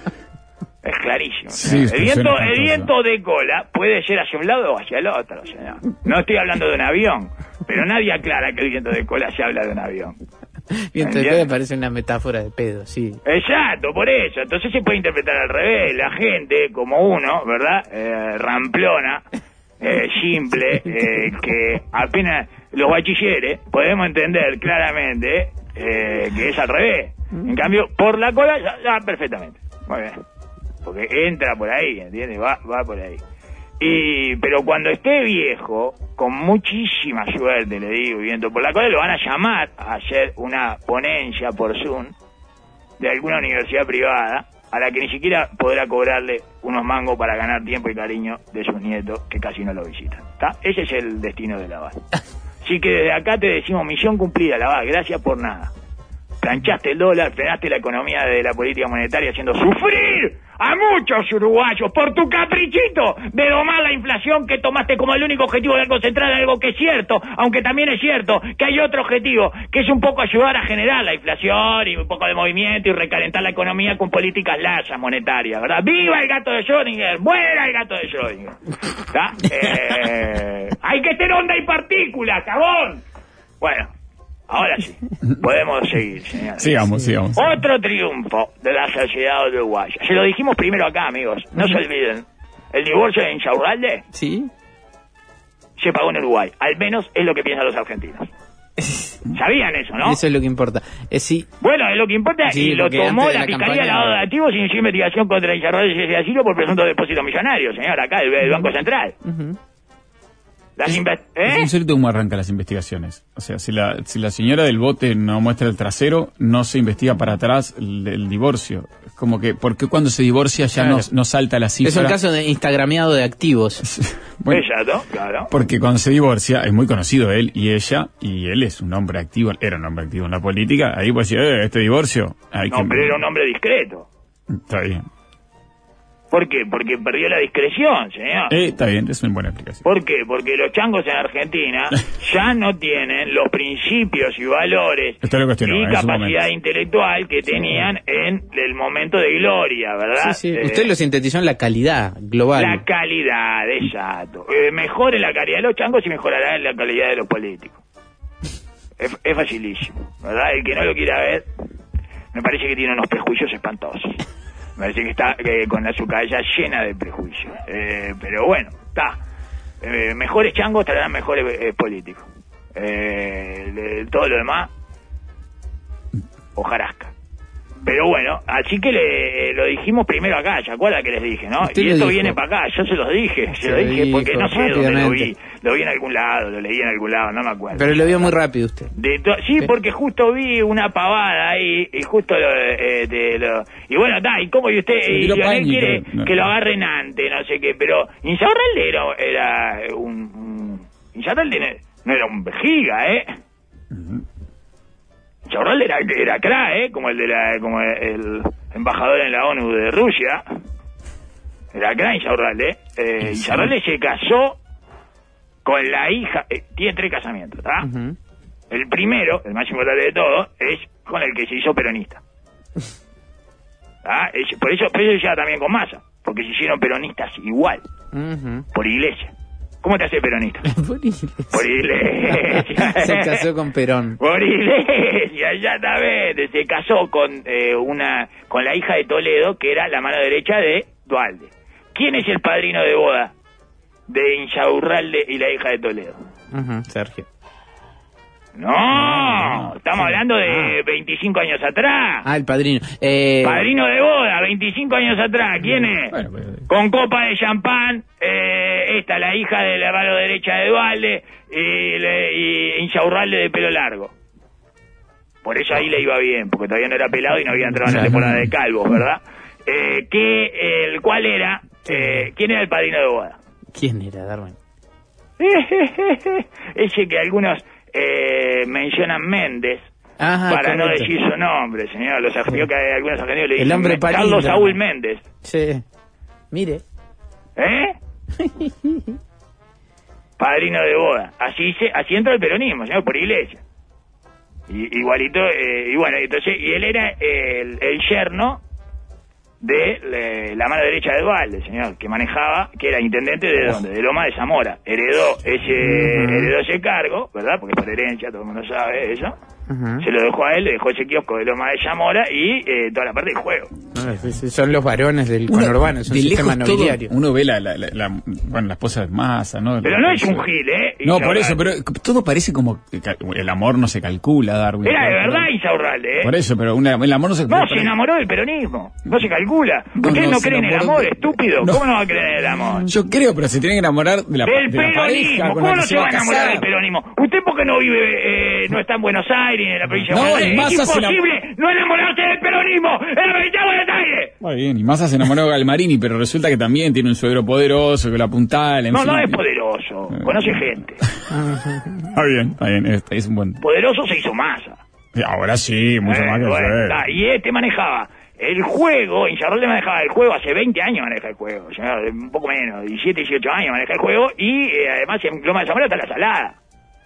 Es clarísimo. Sí, el viento, el viento de cola puede ser hacia un lado o hacia el otro, señor. No estoy hablando de un avión, pero nadie aclara que el viento de cola se habla de un avión. Viento de cola parece una metáfora de pedo, sí. Exacto, por eso. Entonces se puede interpretar al revés. La gente, como uno, ¿verdad? Eh, ramplona, eh, simple, eh, que apenas los bachilleres podemos entender claramente eh, que es al revés. En cambio, por la cola, ya, ya perfectamente. Muy bien. Porque entra por ahí, ¿entiendes? Va, va por ahí. Y, pero cuando esté viejo, con muchísima suerte, le digo, viento por la cola, lo van a llamar a hacer una ponencia por Zoom de alguna universidad privada, a la que ni siquiera podrá cobrarle unos mangos para ganar tiempo y cariño de sus nietos, que casi no lo visitan. ¿Está? Ese es el destino de la B A T. Así que desde acá te decimos, misión cumplida, la B A T, gracias por nada. Planchaste el dólar, frenaste la economía de la política monetaria haciendo sufrir a muchos uruguayos por tu caprichito de domar la inflación que tomaste como el único objetivo de concentrar en algo que es cierto, aunque también es cierto que hay otro objetivo, que es un poco ayudar a generar la inflación y un poco de movimiento y recalentar la economía con políticas laxas monetarias, ¿verdad? ¡Viva el gato de Schrödinger! ¡Muera el gato de Schrödinger! ¿Está? Eh, ¡hay que tener onda y partículas, cabón! Bueno. Ahora sí, podemos seguir, señor. Sigamos, sigamos. Otro triunfo de la sociedad uruguaya. Se lo dijimos primero acá, amigos. No se olviden. El divorcio de Insaurralde ¿Sí? se pagó en Uruguay. Al menos es lo que piensan los argentinos. ¿Sabían eso, no? Eso es lo que importa. Eh, sí. Bueno, es lo que importa sí, y lo tomó la, la Fiscalía de Lavado de Activos y inició investigación contra Insaurralde y asilo por presunto depósito millonario, señor, acá del, del Banco Central. Uh-huh. Las es, inve- ¿eh? es insólito cómo arrancan las investigaciones. O sea, si la, si la señora del bote no muestra el trasero, no se investiga para atrás el, el divorcio. Es como que, ¿por qué cuando se divorcia ya claro. no, no salta la cifra? Es un caso de instagrameado de activos. Bueno, Exacto, claro. porque cuando se divorcia, es muy conocido él y ella, y él es un hombre activo, era un hombre activo en la política, ahí pues decir, eh, este divorcio... Hay No, que... pero era un hombre discreto. Está bien. ¿Por qué? Porque perdió la discreción, señor. Eh, está bien, es una buena explicación. ¿Por qué? Porque los changos en Argentina ya no tienen los principios y valores Esto lo cuestionó, y en su capacidad momento. intelectual que tenían en el momento de gloria, ¿verdad? Sí, sí. Eh, Usted lo sintetizó en la calidad global. La calidad, exacto. Eh, mejore la calidad de los changos y mejorará la calidad de los políticos. Es, es facilísimo, ¿verdad? El que no lo quiera ver, me parece que tiene unos prejuicios espantosos. Me parece que está eh, con la su cabeza llena de prejuicios. Eh, pero bueno, está. Eh, mejores changos traerán mejores eh, políticos. Eh, de, todo lo demás, hojarasca. Pero bueno, así que le, lo dijimos primero acá, ¿se acuerda que les dije, no? Usted Y lo esto dijo. viene para acá, yo se los dije, se, Se lo lo dije porque dijo, no sé dónde lo vi. rápidamente. Lo vi en algún lado, lo leí en algún lado, no me acuerdo. Pero lo vio muy rápido usted. De to- sí, Sí. porque justo vi una pavada ahí y justo lo, eh, de lo y bueno, está, y como y usted Se y tiró Lionel pánico, quiere no. que lo agarren antes, no sé qué, pero Insaurralde era, era un, un Insaurralde no era un vejiga, ¿eh? Insaurralde era, era cra, ¿eh? Como el de la como el embajador en la ONU de Rusia. Era cra Insaurralde. Eh, Insaurralde se casó con la hija, eh, tiene tres casamientos, ¿está? Ujú. El primero, el más importante de todo, es con el que se hizo peronista. ¿Ah? Es- por eso, por eso ya también con Massa, porque se hicieron peronistas igual, Ujú. por iglesia. ¿Cómo te hace peronista? Por iglesia. Por iglesia. Se casó con Perón. Por iglesia, exactamente. Se casó con eh, una con la hija de Toledo, que era la mano derecha de Duhalde. ¿Quién es el padrino de boda de Insaurralde y la hija de Toledo? Ujú, Sergio. No, estamos hablando de veinticinco años atrás. Ah, el padrino. Eh, Padrino de boda, veinticinco años atrás. ¿Quién es? Bueno, pero- Con copa de champán, eh, esta, la hija de la mano derecha de Duhalde y, le- y Insaurralde de pelo largo. Por eso ahí le iba bien, porque todavía no era pelado y no había entrado en la temporada de calvos, ¿verdad? Eh, que, el ¿Cuál era? Eh, ¿Quién era el padrino de boda? ¿Quién era, Darwin? Ese que algunos eh, mencionan Méndez, Ajá, para no correcto. decir su nombre, señor. Los argentinos, que hay algunos argentinos le El dicen hombre Men- palíndromo. Carlos Saúl Méndez. Sí. Mire. ¿Eh? Padrino de boda. Así se, así entra el peronismo, señor, por iglesia. Y, igualito, eh, y bueno, entonces, y él era el, el yerno de le- la mano derecha de Duhalde, señor, que manejaba, que era intendente de dónde, de Loma de Zamora. Heredó ese, heredó ese cargo, ¿verdad? Porque por herencia todo el mundo sabe eso. Ujú. Se lo dejó a él, le dejó ese kiosco de Loma de Zamora y eh, toda la parte del juego. Ah, sí, sí, son los varones del Uno- conurbano, es un de sistema lejos todo, nobiliario. uno ve la, la, la, la- bueno, la esposa de Massa, ¿no? Pero no es un gil, ¿eh? No, por Insaurralde. eso, pero todo parece como que ca- el amor no se calcula, Darwin. Era de verdad Insaurralde, ¿eh? Por eso, pero una- el amor no se No, se enamoró del peronismo. No se calcula. No, Ustedes no, no se creen en el enamoró amor, de- estúpido. No. ¿Cómo no va a creer en el amor? Yo creo, pero se tienen que enamorar de la, Del de la pareja peronismo. con ¿Cómo la no que se va a enamorar casar. del peronismo? Usted porque no vive, eh, no está en Buenos Aires, ni en la provincia No, de Buenos y Aires. Massa Es se imposible no enamorarse del peronismo en la provincia de Buenos Aires. Muy bien, y Massa se enamoró de Galmarini, pero resulta que también tiene un suegro poderoso, que lo apuntala, en No, fin. no es poderoso. Conoce gente. Está bien, está bien, es, es un buen... Poderoso se hizo Massa. Ahora sí, mucho Eh, más que bueno, yo. está. Y este manejaba el juego, Insaurralde manejaba el juego, hace veinte años maneja el juego, señor, un poco menos, diecisiete, dieciocho años maneja el juego, y eh, además en Loma de Zamora está la Salada,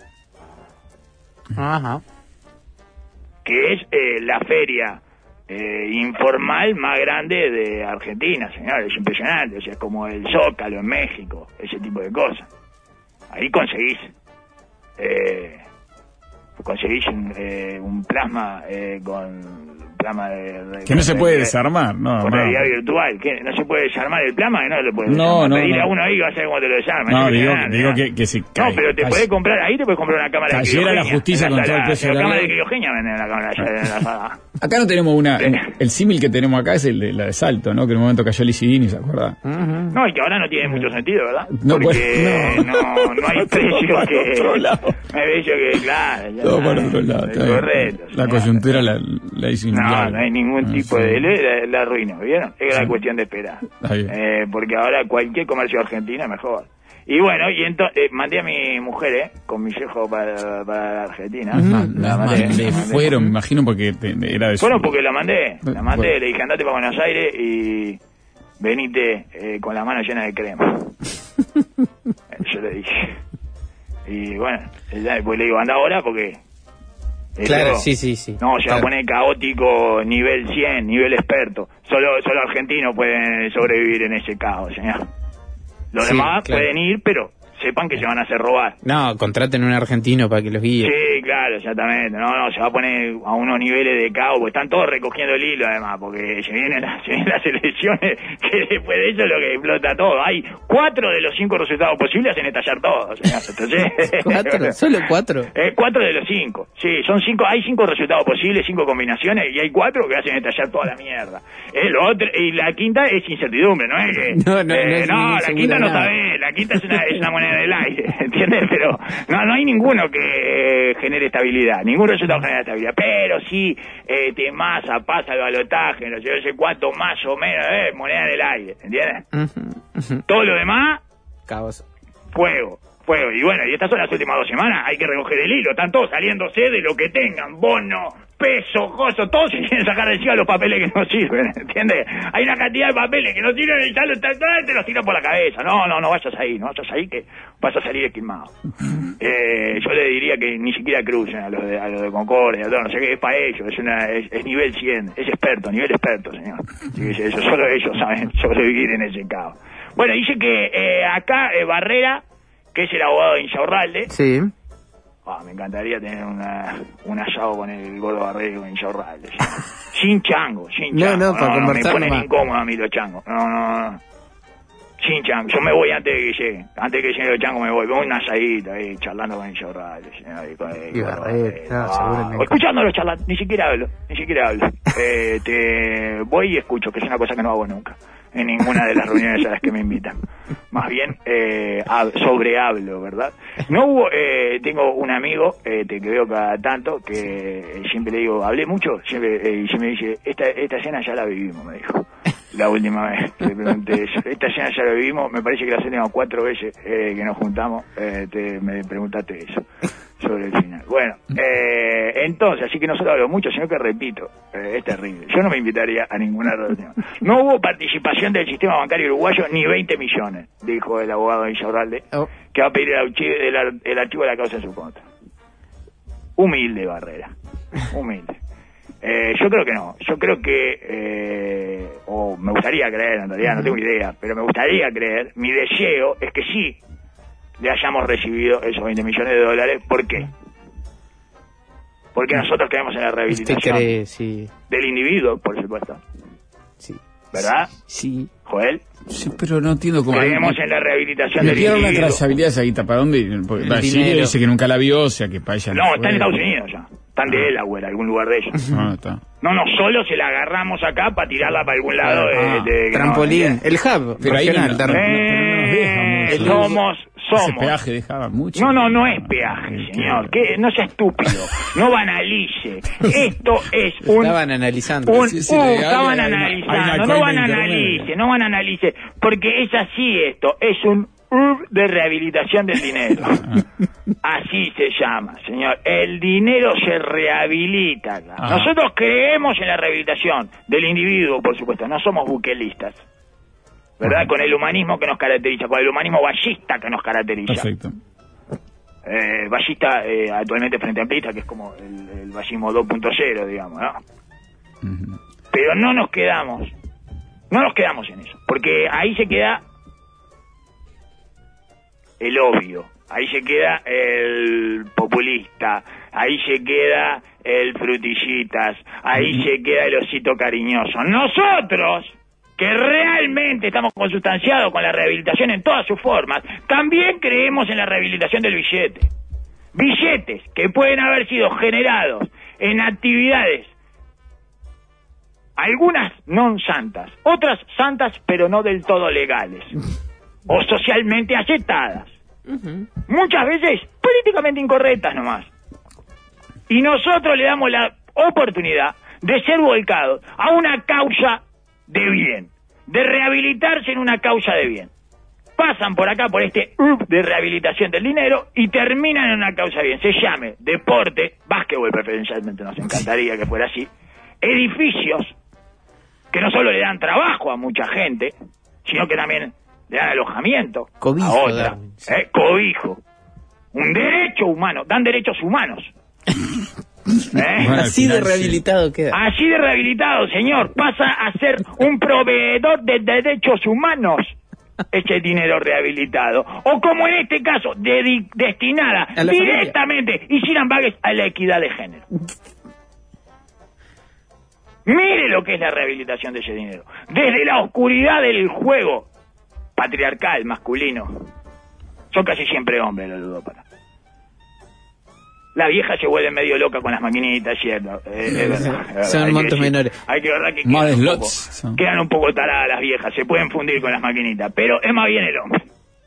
Ajá. que es eh, la feria eh, informal más grande de Argentina, señor, es impresionante, o sea, es como el Zócalo en México, ese tipo de cosas. Ahí conseguís, eh, conseguís un, eh, un plasma eh, con plasma de... de que no se puede desarmar, no. Con no. realidad virtual, que no se puede desarmar el plasma, que no lo puede No, desarmar. no, Pedirle no. a uno ahí que va a saber cómo te lo desarma. No, no digo, nada, digo nada. que, que si No, cae, pero te cae. puedes comprar, ahí te puedes comprar una cámara Cayera de criogenia. la justicia en la con todo el sala. peso de La la cámara ley. de criogenia venden en la cámara en la sala. Acá no tenemos una... El símil que tenemos acá es el de la de Salto, ¿no? Que en un momento cayó Licidini, ¿se acuerda? Uh-huh. No, y que ahora no tiene mucho sentido, ¿verdad? No, porque bueno, no, no hay precio para que... otro lado. Hay precio que, claro... ya Todo está, para otro lado. es está bien. correcto. La señor. coyuntura la, la hizo No, inviable. no hay ningún Ah, tipo sí. de... La, la arruinó, ¿vieron? Es Sí. la cuestión de esperar. Está bien. Eh, porque ahora cualquier comercio argentino es mejor. Y bueno, y entonces eh, mandé a mi mujer, ¿eh? Con mi hijo para, para la Argentina. No, La la mandé, mandé, la mandé. fueron, me imagino, porque te- era de su... Bueno, porque la mandé, la mandé, Bueno. le dije andate para Buenos Aires y venite eh, con la mano llena de crema. Yo le dije. Y bueno, ella después le digo, anda ahora porque... eh, Claro, yo- sí, sí, sí. No, se va a Claro. poner caótico, nivel cien, nivel experto. Solo, solo argentinos pueden sobrevivir en ese caos, señor. Los Sí, demás claro. pueden ir, pero sepan que se van a hacer robar. No, contraten un argentino para que los guíe. Sí, claro, exactamente. No, no, se va a poner a unos niveles de caos, porque están todos recogiendo el hilo, además, porque se vienen las, se vienen las elecciones, que después de eso es lo que explota todo. Hay cuatro de los cinco resultados posibles hacen estallar todo, señor. Entonces, ¿Cuatro? ¿Solo cuatro? Eh, cuatro de los cinco. Sí, son cinco, hay cinco resultados posibles, cinco combinaciones, y hay cuatro que hacen estallar toda la mierda. Eh, lo otro, y la quinta es incertidumbre, ¿no es que? No, no, no eh, es no, ningún la seguro quinta no nada. sabe, la quinta es una, es una moneda del aire, ¿entiendes? Pero no, no hay ninguno que eh, genere estabilidad, ningún resultado genera estabilidad, pero sí, eh, te masa, pasa el balotaje, no sé, no sé cuánto más o menos, eh, moneda del aire, ¿entiendes? Ujú, ujú. Todo lo demás, Caos. fuego, fuego. Y bueno, y estas son las últimas dos semanas, hay que recoger el hilo, están todos saliéndose de lo que tengan, bono, peso, coso, todos se quieren sacar de encima los papeles que no sirven, ¿entiendes? Hay una cantidad de papeles que no sirven y ya los, te los tiran por la cabeza. No, no, no vayas ahí, no vayas ahí que vas a salir esquilmado. Eh, yo le diría que ni siquiera crucen a los de, a los de Concordia, no, no sé qué, es para ellos, es, una, es, es nivel cien, es experto, nivel experto, señor. Así que eso, solo ellos saben sobrevivir en ese caos. Bueno, dice que eh, acá eh, Barrera, que es el abogado de Insaurralde, Sí. ah, me encantaría tener una, un asado con el gordo Barrera y con Insaurralde. Sin chango, sin No, chango. no, para me conversar ponen nomás. incómodo a mí los changos. No, no, no. Sin chango. Yo me voy antes de que llegue. Antes de que llegue los changos me voy. Voy un asadito ahí, charlando con Insaurralde. Y con el Y gordo Barrera, Barrera. no, Ah, seguramente. escuchándolo charlar, ni siquiera hablo, ni siquiera hablo. Eh, te voy y escucho, que es una cosa que no hago nunca en ninguna de las reuniones a las que me invitan. Más bien eh, hab- sobrehablo, ¿verdad? No hubo, eh, tengo un amigo eh, te, que veo cada tanto que eh, siempre le digo, hablé mucho, siempre, eh, y siempre me dice, esta, esta escena ya la vivimos, me dijo. La última vez le pregunté eso. Esta escena ya la vivimos, me parece que las últimas cuatro veces eh, que nos juntamos eh, te, me preguntaste eso sobre el final. Bueno, eh, entonces, así que no solo hablo mucho, sino que repito, eh, es terrible. Yo no me invitaría a ninguna reunión. No hubo participación del sistema bancario uruguayo ni veinte millones, dijo el abogado Insaurralde, Oh. que va a pedir el archivo, el, ar- el archivo de la causa en su contra. Humilde Barrera, humilde. Eh, yo creo que no, yo creo que, eh, o me gustaría creer, en realidad no tengo idea, pero me gustaría creer, mi deseo es que sí le hayamos recibido esos veinte millones de dólares. ¿Por qué? Porque nosotros creemos en la ¿Usted rehabilitación cree? Sí. del individuo, por supuesto, Sí. ¿verdad? Sí. Joel, Sí, pero no entiendo cómo... creemos en la rehabilitación Le del pidieron una individuo. trazabilidad esa guita, ¿para dónde? Porque El Brasil dinero. dice que nunca la vio, o sea que para ella No, está en fue. Estados Unidos ya, están de Delaware, algún lugar de ellos. No, está. No, no, solo se la agarramos acá para tirarla para algún lado. Ah, de, de- que no, Trampolín. El hub. Pero ahí regional, no- ter- no- no nos deja Eh, mucho. somos, Ese somos. peaje dejaba mucho. No, no, no es peaje, Eh, señor. que- Que no sea estúpido. No banalice. Esto es un... Estaban analizando. un Sí, sí, uh, hay- estaban hay una- analizando. hay una No coima van a intermedia. analice, no van a analice. Porque es así esto. Es un U de rehabilitación del dinero. Así se llama, señor. El dinero se rehabilita acá. Ajá. Nosotros creemos en la rehabilitación del individuo, por supuesto. No somos buquelistas. ¿Verdad? Con el humanismo que nos caracteriza, con el humanismo ballista que nos caracteriza. Perfecto. Eh, ballista eh, actualmente frente amplista, que es como el, el ballismo dos punto cero, digamos, ¿no? Ujú. Pero no nos quedamos, no nos quedamos en eso, porque ahí se queda el obvio, ahí se queda el populista, ahí se queda el frutillitas, ahí se queda el osito cariñoso. Nosotros, que realmente estamos consustanciados con la rehabilitación en todas sus formas, también creemos en la rehabilitación del billete. Billetes que pueden haber sido generados en actividades, algunas no santas, otras santas pero no del todo legales, o socialmente aceptadas, uh-huh. muchas veces políticamente incorrectas nomás. Y nosotros le damos la oportunidad de ser volcados a una causa de bien, de rehabilitarse en una causa de bien. Pasan por acá, por este U P de rehabilitación del dinero y terminan en una causa bien. Se llame deporte, básquetbol preferencialmente, nos encantaría que fuera así, edificios que no solo le dan trabajo a mucha gente, sino que también le dan alojamiento cobijo, a otra, sí. eh, cobijo, un derecho humano, dan derechos humanos. ¿Eh? Bueno, así de rehabilitado queda. Así de rehabilitado, señor. Pasa a ser un proveedor de derechos humanos ese dinero rehabilitado. O como en este caso, de, destinada directamente familia. Y sin ambages a la equidad de género. Mire lo que es la rehabilitación de ese dinero. Desde la oscuridad del juego patriarcal, masculino. Son casi siempre hombres los ludópatas. La vieja se vuelve medio loca con las maquinitas, ¿cierto? Eh, es verdad, es verdad. Son montos menores. Hay que verdad que quedan un, poco, quedan un poco taradas las viejas, se pueden fundir con las maquinitas, pero es más bien el hombre.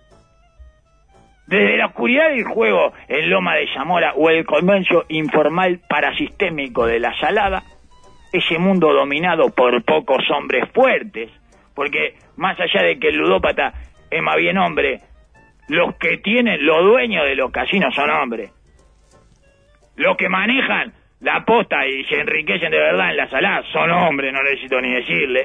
Desde la oscuridad del juego en Loma de Zamora o el comercio informal parasistémico de La Salada, ese mundo dominado por pocos hombres fuertes, porque más allá de que el ludópata es más bien hombre, los que tienen, los dueños de los casinos son hombres. Los que manejan la posta y se enriquecen de verdad en La Salada son hombres, no necesito ni decirle.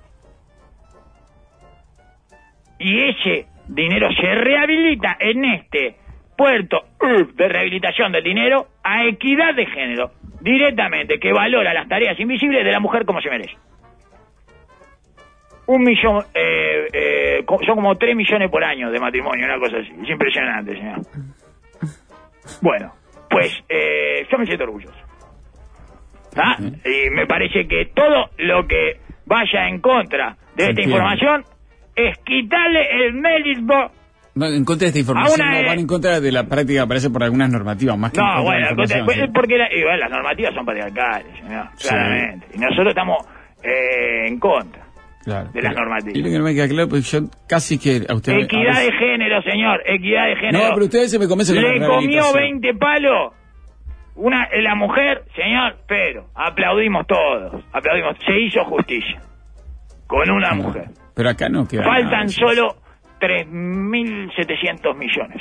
Y ese dinero se rehabilita en este puerto de rehabilitación del dinero a equidad de género, directamente, que valora las tareas invisibles de la mujer como se merece. Un millón, eh, eh, son como tres millones por año de matrimonio, una cosa así. Es impresionante, señor. Bueno. Pues eh, yo me siento orgulloso. ¿Ah? Y me parece que todo lo que vaya en contra de esta información es quitarle el mérito. No, en contra de esta información, una, no, van en contra de la práctica, aparece por algunas normativas, más que no, bueno, contra, pues, sí. porque la, y, bueno, las normativas son patriarcales, señor, claramente. Sí. Y nosotros estamos eh, en contra. Claro, de las normativas. Y lo que no me queda claro, porque yo casi que a usted... Equidad de género, señor, equidad de género. No, pero ustedes se me convencen. Le comió veinte palos una la mujer, señor, pero aplaudimos todos, aplaudimos. Se hizo justicia con una no, mujer. Pero acá no queda Faltan nada, solo tres mil setecientos millones.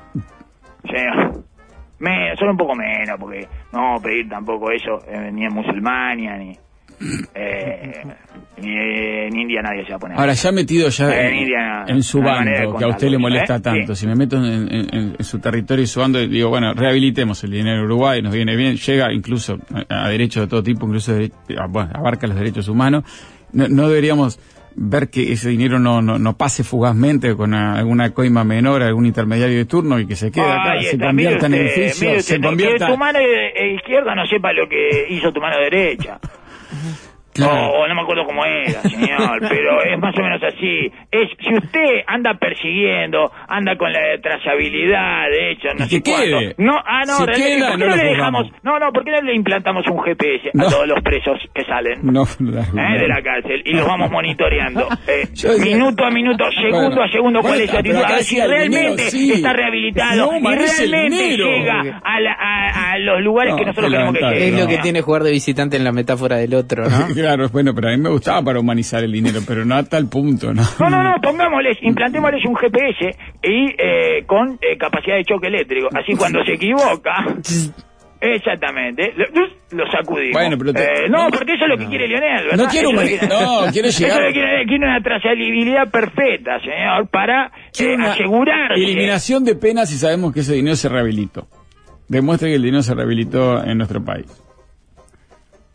Señor. Menos, solo un poco menos, porque no vamos a pedir tampoco eso, eh, ni en Musulmania, ni... Eh, ni en India nadie se va a poner. Ahora, ya metido ya en, en, India, en su bando, que a usted le molesta ¿eh? tanto, sí. Si me meto en, en, en su territorio y su bando, digo, bueno, rehabilitemos el dinero de Uruguay, nos viene bien, llega incluso a, a derechos de todo tipo, incluso de, a, bueno, abarca los derechos humanos. No, no deberíamos ver que ese dinero no, no, no pase fugazmente con a, alguna coima menor, algún intermediario de turno y que se quede acá, Ay, se está, convierta en usted, edificio, usted, se convierta... Que tu mano izquierda no sepa lo que hizo tu mano derecha. Claro. O no me acuerdo cómo era, señor, pero es más o menos así. Es si usted anda persiguiendo, anda con la trazabilidad, de hecho, no sé cuánto. No, ah, no, realmente, ¿por qué no, no le dejamos? No, no, ¿por qué no le implantamos un G P S a no. todos los presos que salen no, ¿eh? de la cárcel y los vamos monitoreando eh, minuto a minuto, segundo bueno, a segundo cuál es la actitud? A ver si realmente dinero, sí. está rehabilitado no, y realmente llega a, la, a, a los lugares no, que nosotros queremos que llegue. Es lo que tiene jugar de visitante en la metáfora del otro, ¿no? Claro, bueno, pero a mí me gustaba para humanizar el dinero, pero no a tal punto, ¿no? No, no, no, pongámosles, implantémosles un G P S y eh, con eh, capacidad de choque eléctrico. Así cuando se equivoca, exactamente, lo, lo sacudimos. Bueno, pero te, eh, no, no, porque eso es lo que no. quiere Lionel, ¿verdad? No quiero humanizar, no, quiere llegar. Eso es lo que quiere, quiere una trazabilidad perfecta, señor, para eh, asegurarse. Eliminación de penas si sabemos que ese dinero se rehabilitó. Demuestre que el dinero se rehabilitó en nuestro país.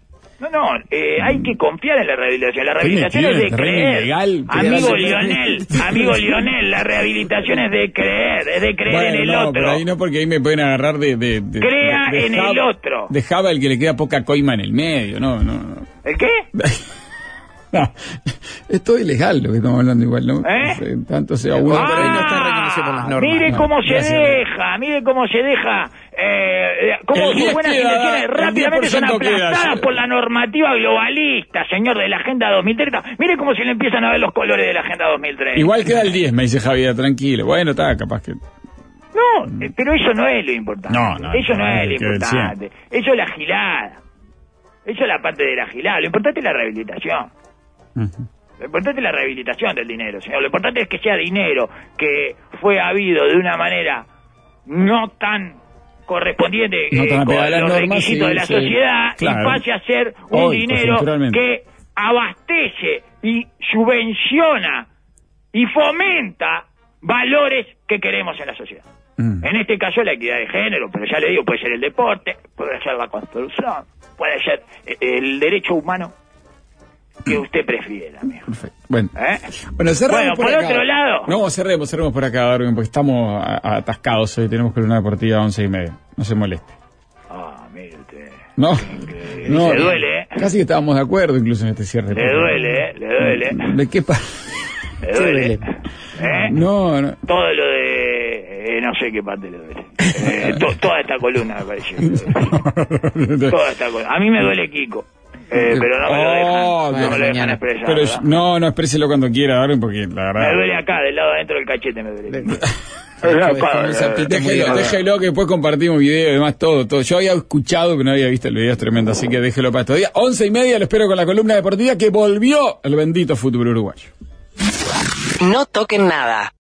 No, no, eh, hay que confiar en la rehabilitación. La rehabilitación es de creer. Ilegal, amigo Lionel, amigo Lionel, la rehabilitación es de creer, es de creer bueno, en el no, otro. Pero ahí no, porque ahí me pueden agarrar de... de, de Crea de, de en Java, el otro. De Java el que le queda poca coima en el medio, no, no, no. ¿El qué? No, es todo ilegal lo que estamos hablando igual, ¿no? ¿Eh? No sé, tanto sea uno, ah, pero ahí no está reconocido por las normas. Mire no, cómo se gracias. deja, mire cómo se deja, eh, cómo El sus buenas queda, intenciones rápidamente son aplastadas queda, por la normativa globalista, señor, de la Agenda dos mil treinta. Mire cómo se le empiezan a ver los colores de la Agenda dos mil treinta. Igual queda el diez, me dice Javier, tranquilo. Bueno, está, capaz que... No, pero eso no es lo importante. No, no, eso no, no, es lo que importante. Eso es la gilada. Eso es la parte de la gilada. Lo importante es la rehabilitación. Uh-huh. Lo importante es la rehabilitación del dinero, señor. Lo importante es que sea dinero que fue habido de una manera no tan correspondiente no tan eh, con los normas, requisitos sí, de la sí, sociedad, claro. y pase a ser un Hoy, dinero que abastece y subvenciona y fomenta valores que queremos en la sociedad. Mm. En este caso la equidad de género, pero ya le digo, puede ser el deporte, puede ser la construcción, puede ser el derecho humano que usted prefiera, amigo. Perfecto. Bueno, ¿Eh? bueno, cerramos bueno por, por acá. otro lado. No, cerremos, cerremos por acá, Darwin, porque estamos atascados hoy. Tenemos columna deportiva a once y media. No se moleste. Ah, mire usted. No, que, no. Le duele, ¿eh? Casi que estábamos de acuerdo incluso en este cierre. Le duele, ¿eh? Le duele. ¿De qué pa? Le duele. ¿Eh? No, no. Todo lo de... Eh, no sé qué parte le duele. Eh, to, toda esta columna me parece. Toda esta columna. A mí me duele Kiko. Eh, pero no me lo dejan, oh, no me lo dejan expresar. Pero yo, no, no, expréselo cuando quiera, Darwin, porque la verdad... Me duele acá, del lado adentro del cachete me duele. déjelo, déjelo que después compartimos video y demás, todo, todo. Yo había escuchado, pero no había visto el video, es tremendo, así que déjelo para estos días. Once y media lo espero con la columna deportiva que volvió el bendito fútbol uruguayo. No toquen nada.